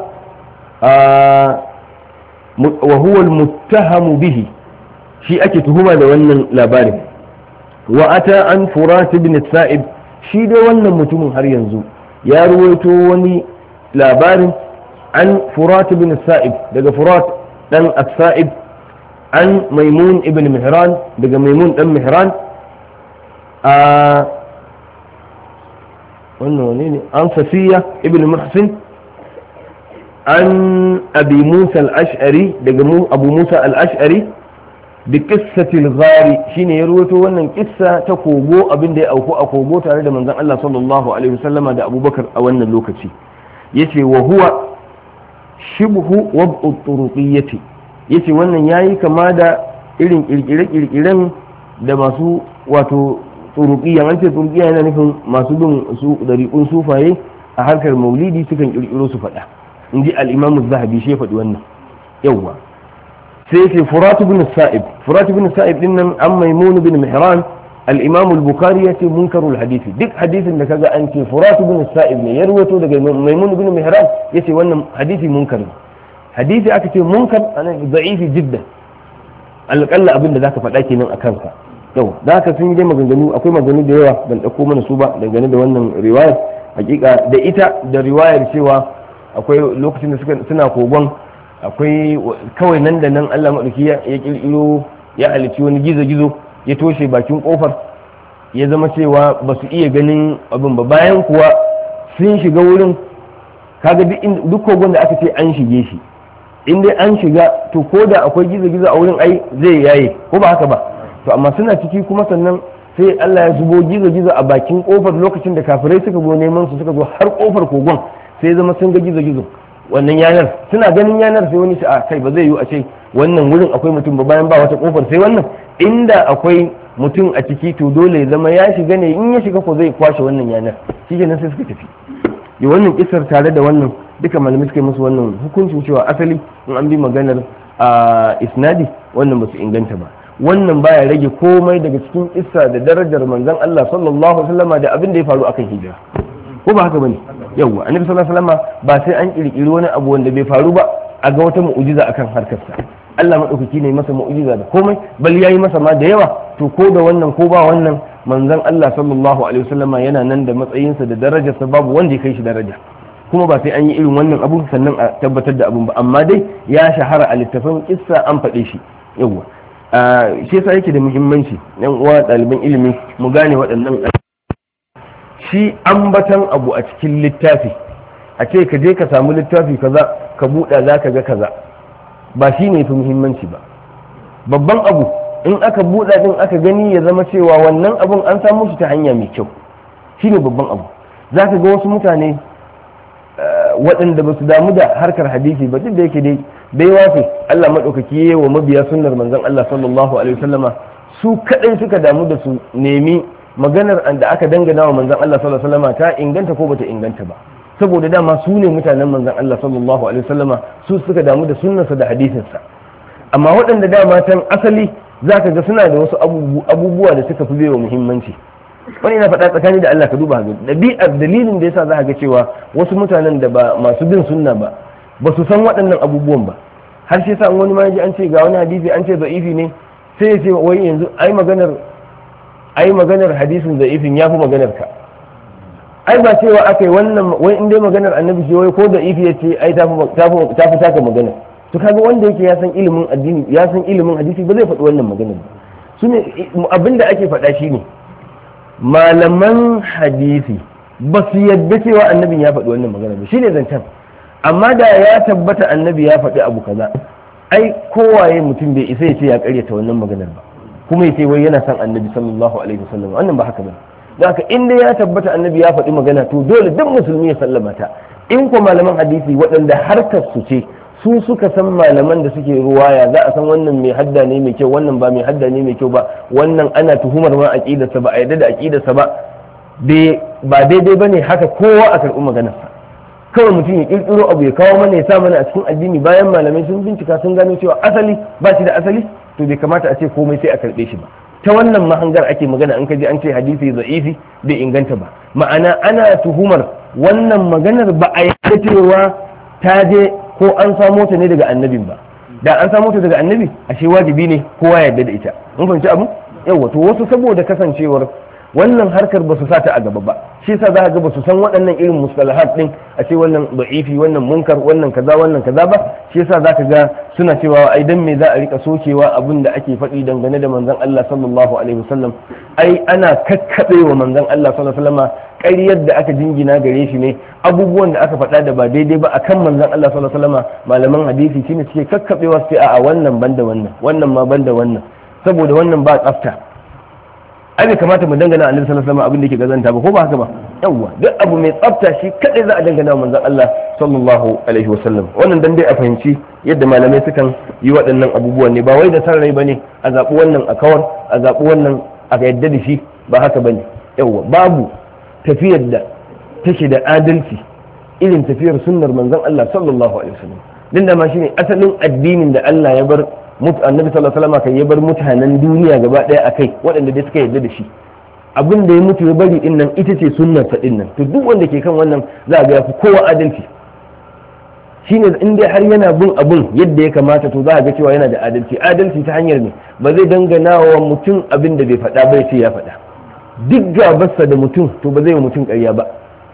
huwa al-muttahamu bihi, shi ake tuhuma da wannan labarin. wa ata an Furat ibn Sa'ib, shi dai wannan mutumin har yanzu ya ruwaito wani labarin an Furat ibn Sa'ib daga Furat dan As-Sa'ib, an Maimun ibn Mihran daga Maimun dan Mihran, wannan wani ne an Safiya ibn Muhsin an Abi Musa al-Ash'ari daga Abu Musa al-Ash'ari bi qissatil ghari, shine ya ruwato wannan kissa ta kogo, abin da ya auku a kogo tare da manzon Allah sallallahu alaihi wasallama da Abubakar a wannan lokaci. yace wa huwa shibhu wad'u turuqiyyati, yace wannan yayi kama da irin kirkire-kirkiren da masu wato turuqiyya, an ce turuqiyya yana nufin masu bin su dariqun sufaye a harkar maulidi sukan kirkiro su faɗa, inji al-Imam az-Zahabi shi faɗi wannan. yawa sai ce Furat ibn Sa'ib din nan an Maimun ibn Mihran, al-Imam al-Bukhari yace munkarul hadisi, duk hadisin da kaga an ce Furat ibn Sa'ib ne ya rawaito daga Maimun ibn Mihran yace wannan hadisi munkar, hadisi aka ce munkar anan da'ifi jiddan, alƙalla abin da zaka faɗa kenan a kansa. yau da haka sun yi dai maganganu, akwai maganganu da yawa ban ɗauko mana su ba dangane da wannan riwayar, hakika da ita da riwayar cewa akwai lokacin da suna kogon, akwai kawai nan da nan Allah maɗauki ya ƙirƙiro ya halici wani gizo-gizo ya toshe bakin ƙofar, ya zama cewa ba su iya ganin abin ba, bayan kuwa sun shiga wurin, kaga duk kogon da aka ce an shige shi, in dai an shiga to ko da akwai gizo-gizo a wurin ai zai yaye ko ba haka ba, to amma suna ciki kuma sannan sai Allah ya zubo gizo-gizo a bakin ƙofar lokacin da kafirai suka zo neman su, suka zo har ƙofar kogon sai zama sun ga gizo-gizo wannan yanar, suna ganin yanar sai wani a kai ba zai yiwu a ce wannan wurin akwai mutum ba bayan ba wata kofar sai wannan, inda akwai mutum a ciki to dole ya zama ya shiga ne, in ya shiga ko zai kwashe wannan yanar, shi kenan sai suka tafi. yi wannan kisar tare da wannan duka malamai suka yi musu wannan hukuncin cewa asali in an bi maganar a isnadi wannan ba su inganta ba. wannan baya rage komai daga cikin kissa da darajar manzon Allah sallallahu alaihi wasallam da abin da ya faru akan hijira, ko ba haka bane? yawwa annabi sallallahu alaihi wasallam ba sai an kirkiri wani abu wanda bai faru ba a ga wata mu'jiza akan harkarsa. Allah madaukaki ne masa mu'jiza da komai, bal yayi masa ma da yawa, to ko da wannan ko ba wannan manzon Allah sallallahu alaihi wasallam yana nan da matsayinsa da darajarsa, babu wanda ya kai shi daraja, kuma ba sai an yi irin wannan abu sannan a tabbatar da abun ba, amma dai ya shahara a littafin kissa an faɗe shi. yawwa shi yasa yake da muhimmanci yan uwa ɗaliban ilimi mu gane waɗannan. shi ambatan abu a cikin littafi, a ce ka je ka samu littafi kaza ka buɗa za ka ga kaza, ba shi ne fi muhimmanci ba. babban abu in aka buɗa din aka gani ya zama cewa wannan abun an samu shi ta hanya mai kyau, shi ne babban abu. za ka ga wasu mutane waɗanda ba su damu da harkar hadisi ba, duk da yake dai bai wafe Allah maɗaukaki wa mabiya sunnar manzon Allah sallallahu alaihi wasallama su kaɗai suka damu da su nemi maganar da aka dangana wa manzon Allah sallallahu alaihi wasallama ta inganta ko bata inganta ba, saboda dama su ne mutanen manzon Allah sallallahu alaihi wasallama, su suka damu da sunnarsa da hadisinsa. amma waɗanda dama tan asali zaka ga suna da wasu abubuwa da suka fi baiwa muhimmanci, wani ina faɗa tsakani da Allah ka duba ga ɗabi'ar dalilin da yasa za ka ga cewa wasu mutanen da ba masu bin sunna ba ba su san waɗannan abubuwan ba har shi yasa wani ma ji an ce ga wani hadisi an ce da'ifi ne sai ya ce wai yanzu ai maganar hadisin da'ifin ya fi maganar ka ai ba cewa aka yi wannan wai in dai maganar annabi ce wai ko da'ifi ya ce ai ta fi taka magana to kaga wanda yake ya san ilimin addini ya san ilimin hadisi ba zai faɗi wannan maganar ba su ne abinda ake faɗa shi ne malaman hadisi ba su yadda cewa annabin ya faɗi wannan magana ba shi ne zancen amma da ya tabbata annabi ya faɗi abu kaza ai kowaye mutum bai isa ya ce ya karyata wannan maganar ba kuma ya ce wai yana son annabi sallallahu alaihi wasallam wannan ba haka ba da haka in dai ya tabbata annabi ya faɗi magana to dole duk musulmi ya sallama ta in ko malaman hadisi waɗanda harkar su ce su suka san malaman da suke ruwaya za a san wannan mai hadda ne mai kyau wannan ba mai hadda ne mai kyau ba wannan ana tuhumar ma aqidarsa ba a yarda da aqidarsa ba daidai bane haka kowa a karɓi maganarsa kawai mutum ya kirkiro abu ya kawo mana ya sa mana a cikin addini bayan malamai sun bincika sun gano cewa asali ba shi da asali to bai kamata a ce komai sai a karɓe shi ba ta wannan mahangar ake magana an kaji an ce hadisi za'ifi bai inganta ba ma'ana ana tuhumar wannan maganar ba a yarda cewa ta je ko an samo ta ne daga annabin ba da an samo ta daga annabi ashe wajibi ne kowa ya yarda da ita mun fahimci abu yawa to wasu saboda kasancewar wannan harkar ba su sa ta a gaba ba shi yasa za ka ga ba su san waɗannan irin mustalahat din a ce wannan da'ifi wannan munkar wannan kaza ba shi yasa za ka ga suna cewa ai dan me za a rika sokewa abin da ake faɗi dangane da manzon Allah sallallahu alaihi wasallam ai ana kakkabewa manzon Allah sallallahu alaihi wasallam ƙaryar da aka jingina gare shi ne abubuwan da aka faɗa da ba daidai ba akan manzon Allah sallallahu alaihi wasallam malaman hadisi shine suke kakkabewa su ce a wannan banda wannan ma banda wannan saboda wannan ba tsafta ai bai kamata mu dangana annabi sallallahu alaihi wasallam abin da yake gazanta ba ko ba haka ba yawwa duk abu mai tsafta shi kadai za a dangana manzon Allah sallallahu alaihi wasallam wannan dan dai a fahimci yadda malamai sukan yi waɗannan abubuwan ne ba wai da san rai bane a zaɓi wannan a kawar a zaɓi wannan a yadda da shi ba haka bane yawwa babu tafiyar da take da adalci irin tafiyar sunnar manzon Allah sallallahu alaihi wasallam din da ma shine asalin addinin da Allah ya bar annabi sallallahu alaihi wasallam kai ya bar mutanen duniya gaba daya akai waɗanda dai suka yarda da shi abin da ya mutu ya bari din nan ita ce sunnar ta din nan to duk wanda ke kan wannan za ga yafi kowa adalci shine in dai har yana bin abun yadda ya kamata to za ga cewa yana da adalci ta hanyar ne ba zai dangana wa mutum abin da bai faɗa ba ya ce ya faɗa duk gabarsa da mutum to ba zai yi mutum ƙarya ba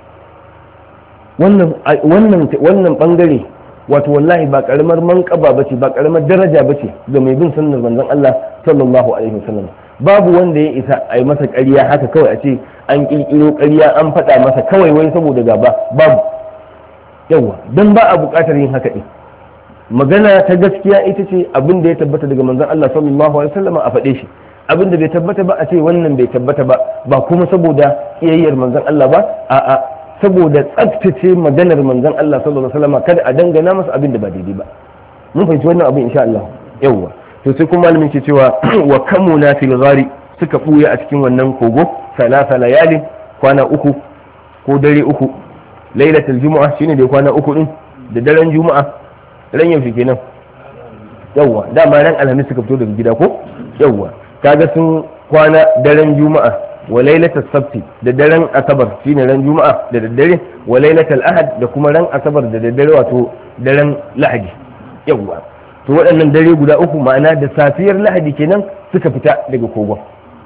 wannan bangare wato wallahi ba karamar manƙaba bace ba karamar daraja bace ga mai bin sunnar manzon Allah sallallahu alaihi wasallam babu wanda ya isa a yi masa ƙarya haka kawai a ce an ƙirƙiro ƙarya an faɗa masa kawai wai saboda gaba babu yawa dan ba a buƙatar yin haka din magana ta gaskiya ita ce abin da ya tabbata daga manzon Allah sallallahu alaihi wasallam a faɗe shi abin da bai tabbata ba a ce wannan bai tabbata ba kuma saboda iyayyar manzon Allah ba a'a saboda tsaftace maganar manzon Allah sallallahu alaihi wasallam kada a dangana masa abin da ba daidai ba mun fahimci wannan abin insha Allah yawa to sai kuma malamin ke cewa wa kamuna fil ghari suka buya a cikin wannan kogo salasa layalin kwana uku ko dare uku lailatul jumu'a shine da kwana uku din da daren juma'a ran yaushe kenan yawa dama ran alhamis suka fito daga gida ko yawa kaga sun kwana daren juma'a wa lailatul sabti da daren asabar shine ran juma'a da daddare wa lailatul ahad da kuma ran asabar da daddare wato daren lahadi yawa to waɗannan dare guda uku ma'ana da safiyar lahadi kenan suka fita daga kogon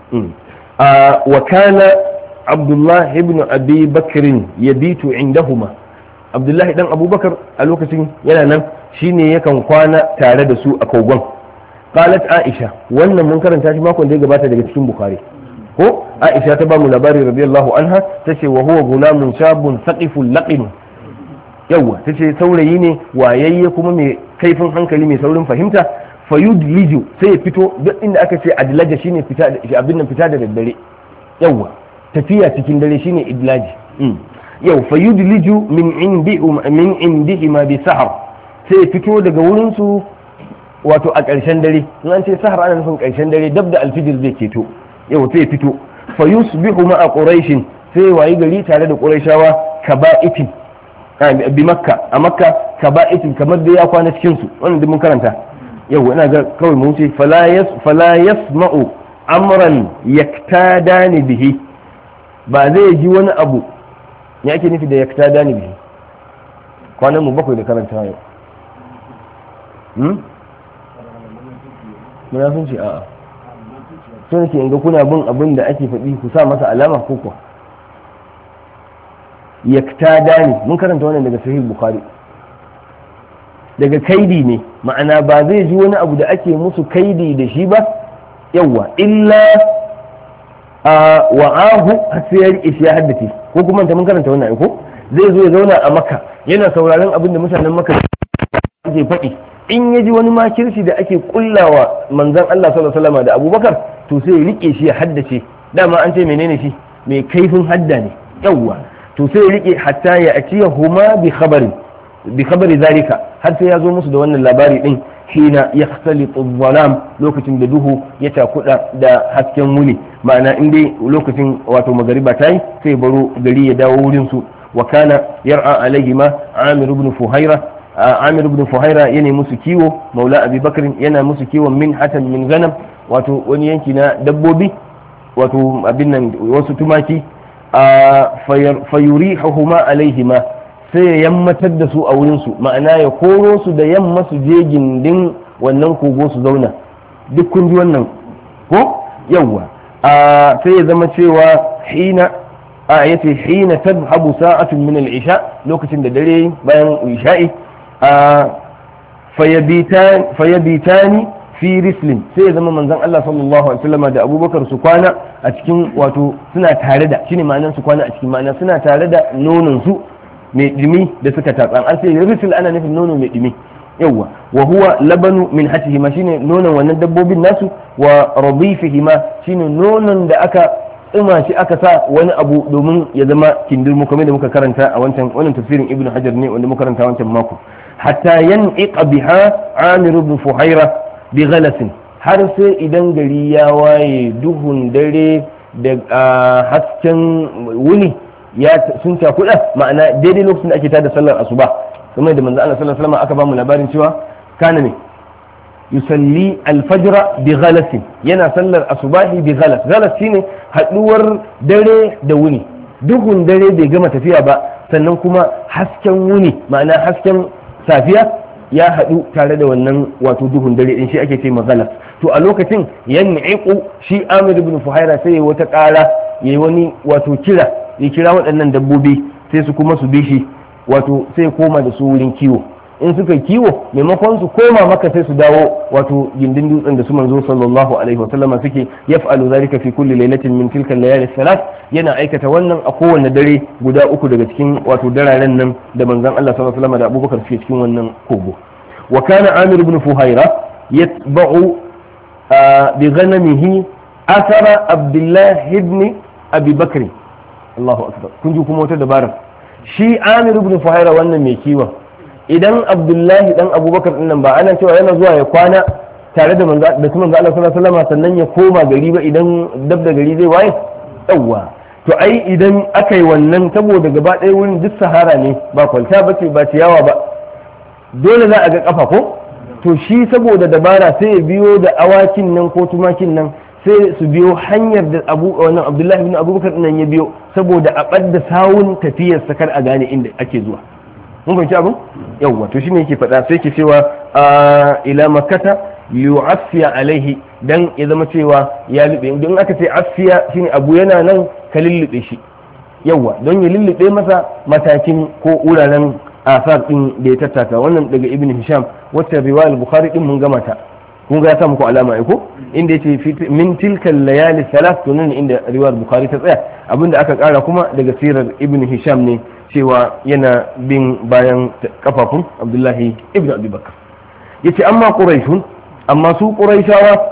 wa kana abdullah ibn abi bakr yabitu indahuma abdullahi dan abubakar a lokacin yana nan shine yakan kwana tare da su a kogon qalat aisha wannan mun karanta shi makon da ya gabata daga cikin bukhari ko aisha ta ba mu labari radiyallahu anha tace wa huwa gulamun shabun saqiful laqin yawa tace saurayi ne wayayye kuma mai kaifin hankali mai saurin fahimta fayudliju sai ya fito duk inda aka ce adlaja shine fita abin nan fita da daddare yawa tafiya cikin dare shine idlaji yau fayudliju min indihi ma bi sahar sai ya fito daga wurin su wato a ƙarshen dare in an ce sahar ana nufin ƙarshen dare dab da alfijir zai keto yau sai ya fito fayusbihu ma'a quraishin sai wayi gari tare da quraishawa kaba'itin bi makka a makka kaba'itin kamar da ya kwana cikin su wannan duk mun karanta yau ina ga kawai mu wuce fala yasma'u amran yaktadani bihi ba zai ji wani abu ya ake nufi da yaktadani bihi kwanan mu 7 da karanta yau munafunci a'a so nake in ga kuna bin abin da ake faɗi ku sa masa alama ko kuwa yaktadani mun karanta wannan daga sahih bukhari daga kaidi ne ma'ana ba zai ji wani abu da ake musu kaidi da shi ba yawa illa a wa'ahu har sai ya rike shi ya haddace ko kuma mun karanta wannan ko zai zo ya zauna a Makka yana sauraron abin da mutanen Makka ke faɗi in ya ji wani makirci da ake kullawa manzon Allah sallallahu alaihi wasallam da Abubakar to sai ya rike shi ya haddace dama an ce menene shi mai kaifin hadda ne yawa to sai ya rike hatta ya atiya huma bi khabari zalika har sai ya zo musu da wannan labari din hina yakhtalitu dhalam lokacin da duhu ya takuda da hasken wuni ma'ana in dai lokacin wato magariba tayi sai baro gari ya dawo wurin su wa kana yar'a alaihima Amir ibn Fuhaira yana musu kiwo maula Abi Bakr yana musu kiwon min hatan min ganam wato wani yanki na dabbobi wato abin nan wasu tumaki fayurihuhuma alaihima sai ya yammatar da su a wurinsu ma'ana ya koro su da yamma su je gindin wannan kogo su zauna duk kun ji wannan ko yawwa sai ya zama cewa hina yace hina tadhhabu sa'atun min al-isha lokacin da dare bayan isha'i fayabitani fi rislin sai ya zama manzon Allah sallallahu alaihi wasallam da Abubakar su kwana a cikin wato suna tare da shine ma'anar su kwana a cikin ma'ana suna tare da nonon su mai dumi da suka tatsan an sai risil ana nufin nono mai dumi yawa wa huwa labanu min hatihima shine nonon wannan dabbobin nasu wa radifihima shine nonon da aka tsima shi aka sa wani abu domin ya zama kindirmu kamar da muka karanta a wannan tafsirin Ibn Hajar ne wanda muka karanta wancan mako hatta yan'iqa biha Amir ibn Fuhaira bi ghalasin har sai idan gari ya waye duhun dare da hasken wuni ya sun cakuɗa ma'ana daidai lokacin da ake tada sallar asuba kamar da manzo Allah sallallahu alaihi wasallam aka ba mu labarin cewa kana ne yusalli al-fajr bi ghalasin yana sallar asubahi bi ghalas ghalas shine haduwar dare da wuni duhun dare bai gama tafiya ba sannan kuma hasken wuni ma'ana hasken safiya ya haɗu tare da wannan wato duhun dare din shi ake ce maghalas to a lokacin yan'iqu shi Amir ibn Fuhaira sai ya wata ƙara yayi wani wato kira ya kira waɗannan dabbobi sai su kuma su bi shi wato sai ya koma da su wurin kiwo in suka kiwo maimakon su koma maka sai su dawo wato gindin dutsen da su manzo sallallahu alaihi wasallama suke yaf'alu zalika fi kulli lailatin min tilka layali salat yana aikata wannan a kowanne dare guda uku daga cikin wato dararen nan da manzon Allah sallallahu alaihi wasallama da Abubakar suke cikin wannan kogo wa kana Amir ibn Fuhaira yatba'u bi ghanamihi athara Abdullah ibn Abi Bakr Allahu akbar kun ji kuma wata dabara shi Amir ibn Fuhaira wannan mai kiwon idan Abdullahi dan Abubakar din nan ba ana cewa yana zuwa ya kwana tare da manzo Allah sallallahu alaihi wasallam sannan ya koma gari ba idan dab da gari zai waye yawa to ai idan aka yi wannan saboda gaba ɗaya wurin duk sahara ne ba kwalta bace ba ciyawa ba dole za a ga kafa ko to shi saboda dabara sai ya biyo da awakin nan ko tumakin nan sai su biyo hanyar da wannan Abdullahi bin Abubakar nan ya biyo saboda a ɓadda sawun tafiyar sakar a gane inda ake zuwa mun fahimci abin yawwa to shine yake faɗa sai ke cewa ila makkata yu'affiya alaihi dan ya zama cewa ya lube don aka ce affiya shine abu yana nan ka lullube shi yawwa don ya lullube masa matakin ko wuraren asar din da ya tattaka wannan daga ibn hisham wacce riwayar bukhari din mun gama ta kun ga ya sa muku alama ai ko inda yace min tilkal layali thalath to nan inda riwayar bukhari ta tsaya abinda aka kara kuma daga sirar ibn hisham ne cewa yana bin bayan kafafun abdullahi ibn abi bakr yace amma quraishun amma su quraishawa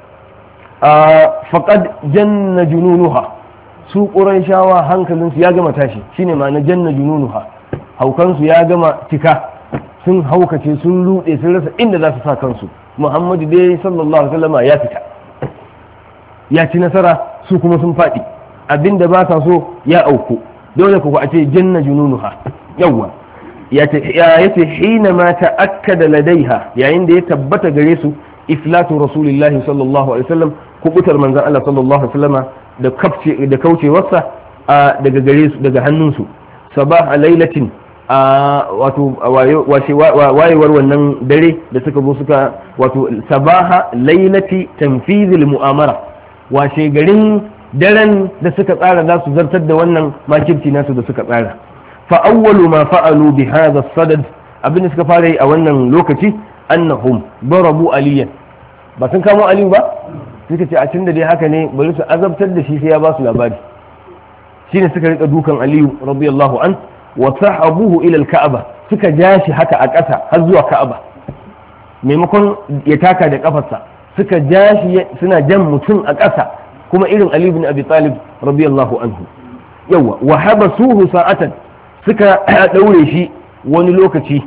faqad janna jununuha su quraishawa hankalinsu ya gama tashi shine ma'ana janna jununuha haukansu ya gama cika sun haukace sun rude sun rasa inda za su sa kansu muhammadu dai sallallahu alaihi wasallam ya fita ya ci nasara su kuma sun faɗi abinda ba sa so ya auku dole ku a ce janna jununuha yawwa ya ce hina ma ta'akkada ladaiha yayin da ya tabbata gare su iflatu rasulillahi sallallahu alaihi wasallam kubutar manzon Allah sallallahu alaihi wasallam da kaucewarsa daga gare su daga hannunsu sabah lailatin wato wayewar wannan dare da suka zo suka wato sabaha lailati tanfizil mu'amara washe garin daren da suka tsara za su zartar da wannan makirci nasu da suka tsara fa awwalu ma fa'alu bi hadha as-sadad abin da suka fara yi a wannan lokaci annahum darabu aliyan ba sun kamo aliyu ba suka ce a tunda dai haka ne bari su azabtar da shi sai ya ba su labari shine suka rika dukan aliyu radiyallahu an wa sahabuhu ila al-ka'aba suka ja shi haka a ƙasa har zuwa ka'aba maimakon ya taka da kafarsa suka ja shi suna jan mutum a ƙasa kuma irin Ali ibn Abi Talib radiyallahu anhu yawa wa habasuhu sa'atan suka daure shi wani lokaci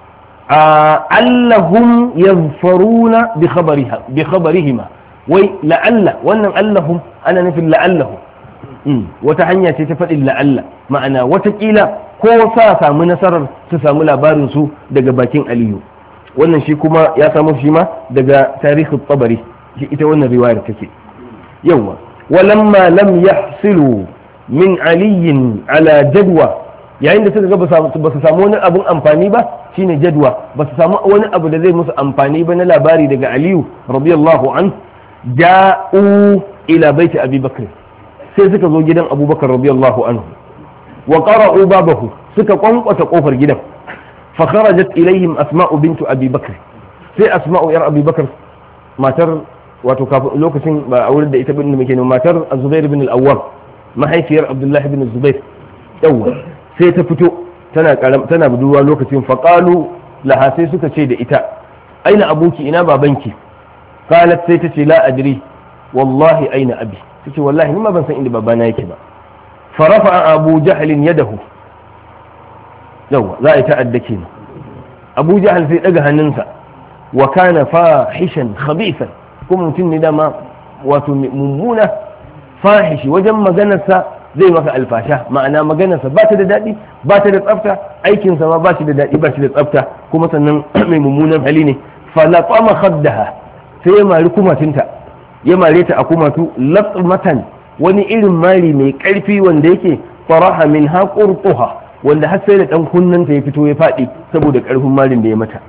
allahum yazfaruna bi khabarihima wai la'alla wannan allahum ana nufin la'allahu wata hanya ce ta faɗin la'alla ma'ana watakila ko sa samu nasarar su samu labarin su daga bakin aliyu wannan shi kuma ya samu shi ma daga tarihin tabari ita wannan riwayar take yawa walamma lam yahsilu min aliyin ala jadwa yayin da suka ga ba su samu wani abun amfani ba shine jadwa ba su samu wani abu da zai musu amfani ba na labari daga aliyu radiyallahu an ja'u ila baiti abi bakr sai suka zo gidan abubakar radiyallahu anhu wa qara'u babahu suka kwankwata kofar gidan fa kharajat ilaihim asma'u bintu abi bakr sai asma'u yar abi bakr matar wato kafin lokacin ba a wurin da ita bin muke ne matar az-zubair ibn al-awwam mahaifiyar abdullah ibn zubair yawa sai ta fito tana budurwa lokacin fa qalu laha sai suka ce da ita aina abuki ina babanki qalat sai ta ce la adri wallahi aina abi tace wallahi ni ma ban san inda babana yake ba farafa abu jahl yadahu yawa za a yi ta'adda kenan abu jahl sai daga hannunsa wa kana fahishan khabithan kuma mutum ne dama wato mummuna fahishi wajen maganarsa zai maka alfasha ma'ana maganarsa ba ta da daɗi ba ta da tsafta aikinsa ma ba shi da daɗi ba shi da tsafta kuma sannan mai mummunan hali ne falaqama khaddaha sai ya mari kumatinta ya mare ta a kumatu latmatan wani irin mari mai karfi wanda yake faraha min haqurtuha wanda har sai da dan kunnanta ya fito ya faɗi saboda karfin marin da ya mata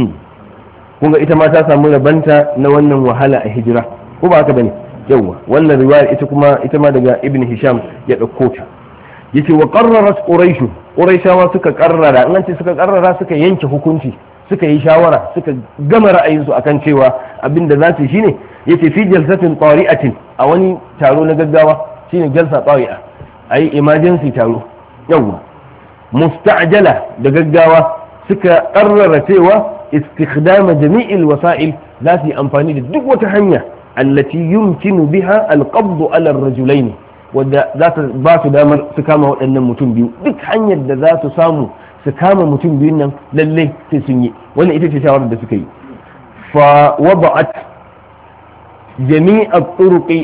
kun ga ita ma ta samu rabanta na wannan wahala a hijira ko ba haka bane yawa wannan riwayar ita kuma ita ma daga ibn hisham ya dauko ta yace wa qarrarat quraishawa suka qarrara in an ce suka qarrara suka yanke hukunci suka yi shawara suka gama ra'ayinsu akan cewa abinda za su yi shine yace fi jalsatin tari'atin a wani taro na gaggawa shine jalsa tari'a ayi emergency taro yawa musta'jala da gaggawa suka qarrara cewa istikhdama jami'il wasa'il za su yi amfani da duk wata hanya allati yumkinu biha alqabdu ala ar-rajulain wadda za ta ba su damar su kama waɗannan mutum biyu duk hanyar da za su samu su kama mutum biyun nan lalle sai sun yi wannan ita ce shawarar da suka yi fa wada'at jami'a turuqi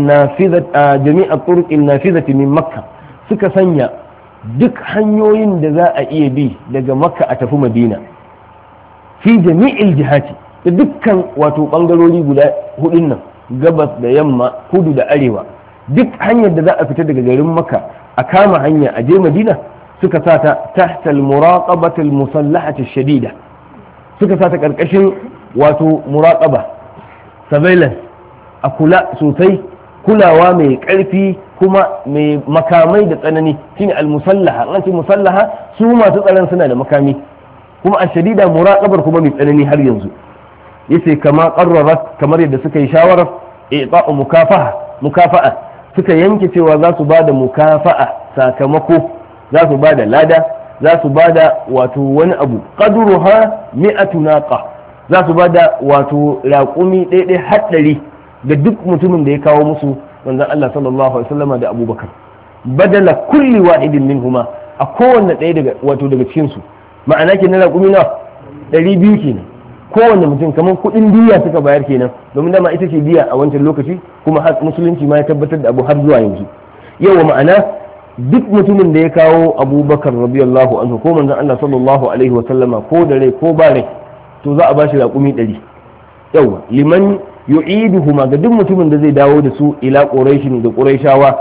an-nafizati min makkah suka sanya duk hanyoyin da za a iya bi daga makka a tafi madina fi jami'il jihati da dukkan wato bangarori guda hudun nan gabas da yamma kudu da arewa duk hanyar da za a fita daga garin makka a kama hanya a je madina suka sa ta tahta al-muraqabati al-musallahati shadida suka sa ta karkashin wato muraqaba surveillance a kula sosai kulawa mai karfi kuma mai makamai da tsanani shine al-musallaha an ce musallaha su masu tsaron suna da makami kuma a shadida muraqabar kuma mai tsanani har yanzu yace kama qarrarat kamar yadda suka yi shawarar i'ta'u mukafa'a suka yanke cewa za su bada mukafa'a sakamako za su bada lada za su bada wato wani abu qadruha mi'atu naqa za su bada wato raƙumi ɗaiɗai haɗari ga duk mutumin da ya kawo musu manzon Allah sallallahu alaihi wasallam da Abubakar badala kulli wahidin minhuma a kowanne ɗaya daga cikin su ma'ana kenan raƙumi na 200 kenan kowanne mutum kamar kuɗin diya suka bayar kenan domin dama ita ce diya a wancan lokaci kuma har musulunci ma ya tabbatar da abu har zuwa yanzu yawa ma'ana duk mutumin da ya kawo Abubakar radiyallahu anhu ko manzon Allah sallallahu alaihi wasallama ko da rai ko ba rai to za a bashi raƙumi 100 yawa liman yu'iduhuma ga duk mutumin da zai dawo da su ila quraishin da quraishawa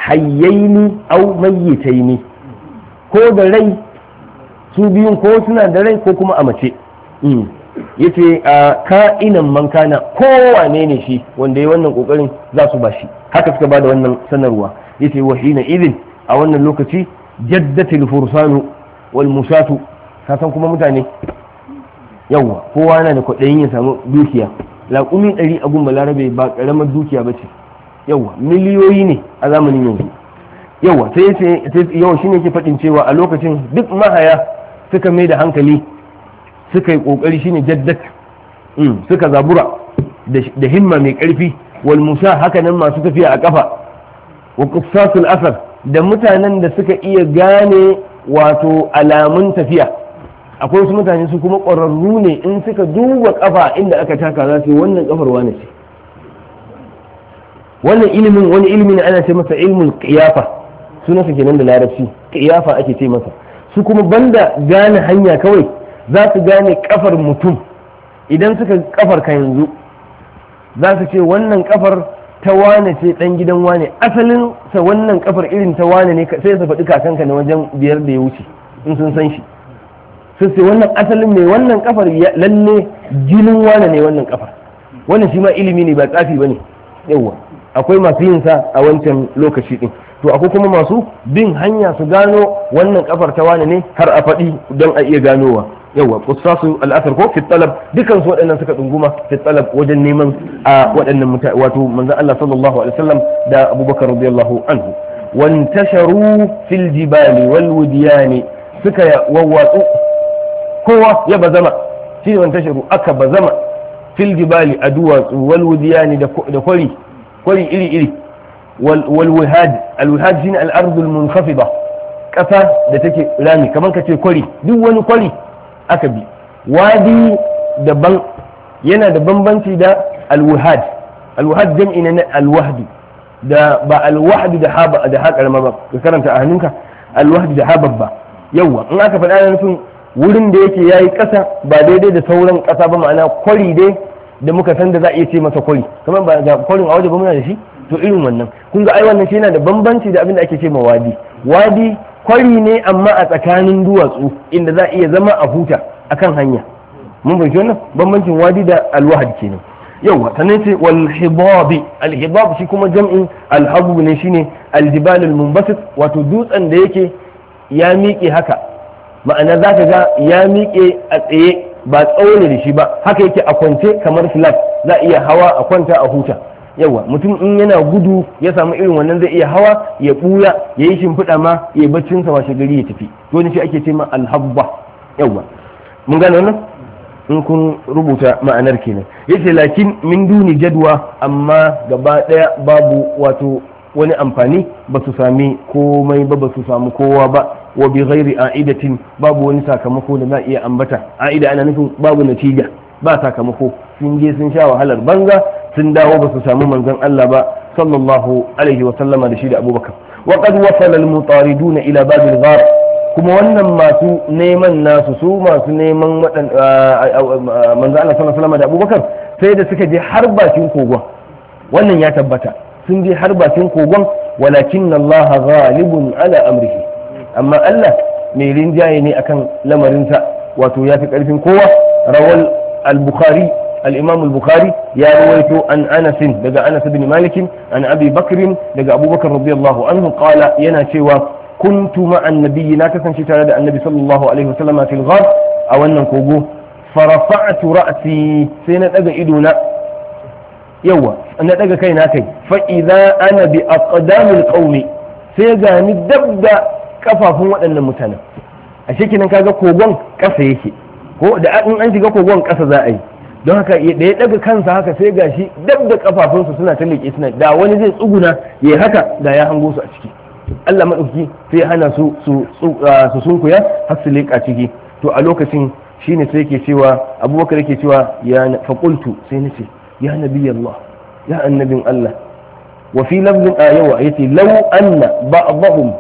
hayyaini aw mayyitaini, ko da rai su biyun ko suna da rai ko kuma a mace. Yace ka'inan man kana, kowane ne shi wanda ya wannan kokarin za su bashi. Haka suka bada wannan sanarwa. Yace wa hina idin, a wannan lokaci jaddatil fursanu wal musatu, ka san kuma mutane yawa kowa yana da kwaɗayin ya samu dukiya. Laƙumi 100 a gun balarabe ba ƙaramar dukiya ba ce, yawa miliyoyi ne a zamanin yanzu. Yawa sai yawa shine ke faɗin cewa a lokacin duk mahaya suka mai da hankali, suka yi ƙoƙari, shine jaddat, suka zabura da himma mai ƙarfi. Wal musa, haka nan masu tafiya a ƙafa. Wa qussasul asar, da mutanen da suka iya gane wato alamun tafiya. Akwai wasu mutane su kuma ƙwararru ne, in suka duba ƙafa inda aka taka za su yi wannan ƙafar wane ce. Wannan ilimin wani ilimi ne ana ce masa ilmul qiyafa, sunansa kenan da larabci, qiyafa ake ce masa. Su kuma banda gane hanya kawai, za su gane ƙafar mutum. Idan suka ƙafar ka yanzu za su ce wannan ƙafar ta wane ce, ɗan gidan wane, asalin sa wannan ƙafar irin ta wane ne, sai su faɗi kakanka na wajen 5 da ya wuce in sun san shi. sai wannan asalin mai wannan kafar lalle jinin wane ne wannan kafar. Wannan shi ma ilimi ne, ba tsafi bane. Yawa akwai masu yin sa a wancan lokaci din, to akwai kuma masu bin hanya su gano wannan kafar ta wane ne har a faɗi don a iya ganowa. Yawa qussasu al-athar ko fi talab, dukan su waɗannan suka dunguma fi talab wajen neman a waɗannan mutane, wato manzon Allah sallallahu alaihi wasallam da Abubakar radiyallahu anhu. Wantasharu fil jibali wal wudiyani, suka wawwatsu, kowa ya bazama, shi ne wantasharu, aka bazama fil jibali a duwatsu, wal wudiyani da kwari iri iri, wal wihad, al wihad shine al ardul munkhafida, kasa da take rami kamar kace kwari, duk wani kwari aka bi. Wadi daban, yana da bambanci da al wihad. Al wihad jam'i na al wahd, da ba al wahd da haba da haka ba, ka karanta a hannunka al wahd da haba ba. Yawa in aka faɗa nufin wurin da yake yayi ƙasa ba daidai da sauran ƙasa ba, ma'ana kwari dai da muka san da za a iya ce masa kwari, kamar ba ga kwarin a waje ba muna da shi, to irin wannan kun ga ai wannan shi yana da bambanci da abin da ake ce ma wadi. Wadi kwari ne amma a tsakanin duwatsu inda za a iya zama a huta akan hanya. Mun fahimci wannan bambancin wadi da alwahad kenan. Yawa sannan ce wal hibabi, al hibab shi kuma jam'in al habub ne, shine al jibal al munbasit, wato dutsen da yake ya miƙe haka, ma'ana za ka ga ya miƙe a tsaye ba tsaune da shi ba, haka yake a kwance kamar flat, za a iya hawa a kwanta a huta. Yawa mutum in yana gudu ya samu irin wannan zai iya hawa ya buya, ya yi shimfiɗa ma ya yi baccin sa washe gari ya tafi, to ne shi ake ce ma alhabba. Yawa mun gane wannan in kun rubuta ma'anar kenan. Yace lakin min duni jadwa, amma gaba daya babu wato wani amfani, ba su sami komai ba su samu kowa ba. Wa bi ghairi a'idatin, babu wani sakamako da za a iya ambata. A'ida ana nufin babu natija, ba sakamako. Sun je sun sha wahalar banza, sun dawo ba su samu manzon Allah ba sallallahu alaihi wa sallama da shi da Abubakar. Wa qad wasala al-mutariduna ila bab al-ghar, kuma wannan masu neman nasu, su masu neman manzon Allah sallallahu alaihi wa sallama da Abubakar, sai da suka je har bakin kogon. Wannan ya tabbata, sun je har bakin kogon. Walakin Allah ghalibun ala amrihi, amma Allah mai rinjaye ne akan lamarinsa, wato ya fi ƙarfin kowa. Rawal al-Bukhari, al-Imam al-Bukhari ya rawaito an Anas, daga Anas bin Malik, an Abi Bakr, daga Abu Bakr radiyallahu anhu, qala, yana cewa kuntu ma annabi, na kasance tare da annabi sallallahu alaihi wasallam fil ghar, a wannan kogo. Farafa'tu ra'si, sai na daga idona, yawa na daga kaina kai. Fa idza ana bi aqdamil qaumi, sai ga ni dabda kafafun waɗannan mutanen. A shekinan kaga kogon ƙasa yake, ko da in an shiga kogon ƙasa za a yi, don haka da ya ɗaga kansa haka sai gashi dab da kafafunsa suna ta leƙe suna, da wani zai tsuguna ya haka da ya hango su a ciki. Allah maɗauki sai ya hana su sunkuya har su leƙa ciki. To a lokacin shine sai yake cewa, Abubakar yake cewa, ya faƙultu, sai nace ya nabi Allah, ya annabin Allah. Wa fi lafzin ayawa yace law anna ba'dahum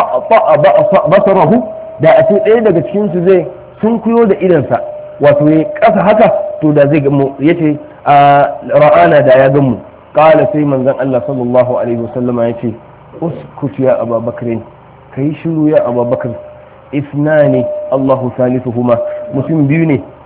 ta'a basarahu, da a ce ɗaya daga cikin su zai sunkuyo da idansa, wato ya ƙasa haka, to da zai gamu, yace ra'ana da ya gamu. Qala, sai manzon Allah sallallahu alaihi wasallam yace uskut ya ababakar kai shiru ya ababakar isnani Allahu salisuhuma mutum biyu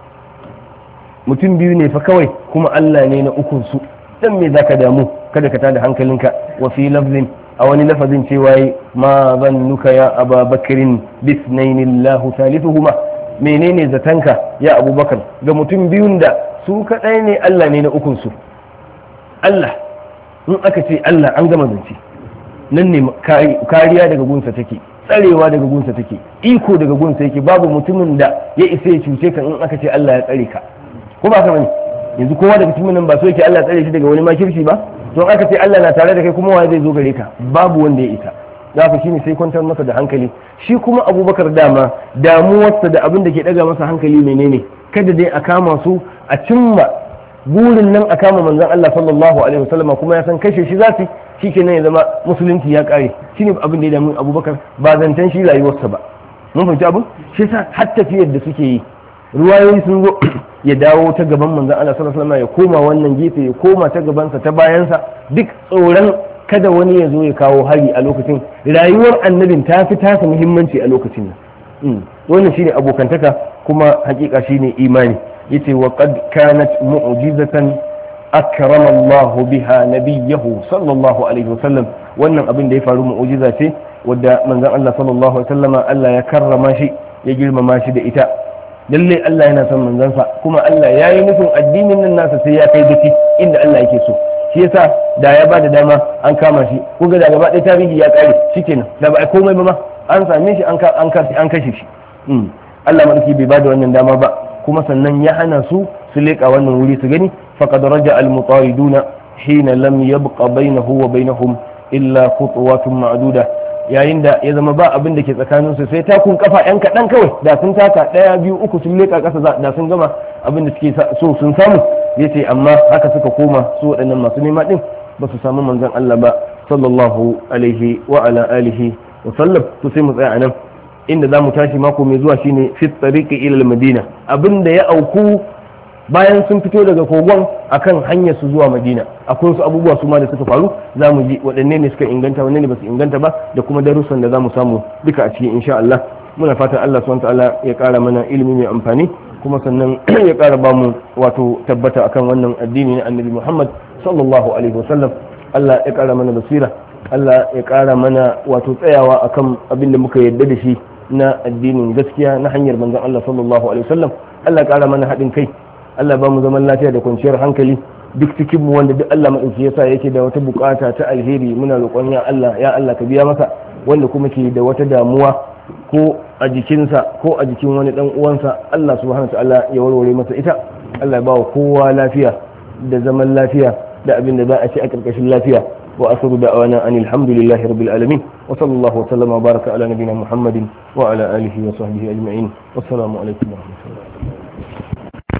ne fa kawai kuma Allah ne na ukun su dan me zaka damu kada ka tada hankalinka wa fi lafzin a wani lafazin cewa ma zannuka ya ababakar bisnaini Allahu salisuhuma menene zatanka ya abubakar ga mutum biyun da su kadai ne Allah ne na ukun su Allah in aka ce Allah an gama zance nan ne kariya daga gunsa take tsarewa daga gunsa take iko daga gunsa yake babu mutumin da ya isa ya cuce ka in aka ce Allah ya tsare ka ko ba ka bane yanzu kowa daga cikin nan ba so yake Allah ya tsare shi daga wani makirci ba to in aka ce Allah na tare da kai kuma wa zai zo gare ka babu wanda ya isa zaka shine sai kwantar masa da hankali shi kuma Abubakar dama damuwarsa da abin da ke daga masa hankali menene kada dai a kama su a cimma burin nan a kama manzon Allah sallallahu alaihi wasallama kuma ya san kashe shi zasu shikenan ya zama musulunci ya kare shine abin da ya damu Abubakar ba zantan shi rayuwarsa ba mun fahimci abin shi yasa har tafiyar da suke yi ruwayoyi sun zo ya dawo ta gaban manzon Allah sallallahu alaihi wasallama ya koma wannan gefe ya koma ta gabansa ta bayansa duk tsoron kada wani ya zo ya kawo hari a lokacin rayuwar annabin ta fi tasa muhimmanci a lokacin nan wannan shine abokantaka kuma hakika shine imani yace wa qad kanat mu'jizatan akrama Allah biha nabiyahu sallallahu alaihi wasallam wannan abin da ya faru mu'jiza ce wadda manzon Allah sallallahu alaihi wasallama Allah ya karrama shi ya girmama shi da ita lalle Allah yana son manzansa kuma Allah ya yi nufin addinin nan nasa sai ya kai dace inda Allah yake so shi yasa da ya bada dama an kama shi ko ga da gaba ɗaya tarihi ya kare shikenan da ba komai ba ma an same shi an kashe shi Allah madauki bai bada wannan dama ba kuma sannan ya hana su leƙa wannan wuri su gani faqad raja al mutariduna hina lam yabqa bainahu wa bainahum illa khutwatun ma'duda yayin da ya zama ba abin da ke tsakanin su sai takun kafa yan kaɗan kawai da sun taka ɗaya biyu uku sun leƙa ƙasa da sun gama abin da suke so sun samu yace amma haka suka koma su waɗannan masu nema din ba su samu manzon Allah ba sallallahu alaihi wa ala alihi wa sallam to sai mu tsaya anan inda za mu tashi mako mai zuwa shine fi tsariƙi ilal madina abinda ya auku bayan sun fito daga kogon akan hanyar su zuwa madina akwai wasu abubuwa su ma da suka faru za mu ji waɗanne ne suka inganta wanne ne ba su inganta ba da kuma darussan da za mu samu duka a cikin insha Allah muna fatan Allah subhanahu ta'ala ya ƙara mana ilimi mai amfani kuma sannan ya ƙara ba mu wato tabbata akan wannan addini na annabi Muhammad sallallahu alaihi wasallam Allah ya ƙara mana basira Allah ya ƙara mana wato tsayawa akan abin da muka yarda da shi na addinin gaskiya na hanyar manzon Allah sallallahu alaihi wasallam Allah ya ƙara mana haɗin kai Allah ba mu zaman lafiya da kwanciyar hankali duk cikin mu wanda duk Allah madauki yasa yake da wata bukata ta alheri muna roƙon ya Allah ka biya masa wanda kuma ke da wata damuwa ko a jikinsa ko a jikin wani dan uwansa Allah subhanahu wataala ya warware masa ita Allah ya ba kowa lafiya da zaman lafiya da abin da za a ci a ƙarƙashin lafiya وأخر دعوانا أن الحمد لله رب العالمين وصلى الله وسلم وبارك على نبينا محمد وعلى آله وصحبه أجمعين والسلام عليكم ورحمة الله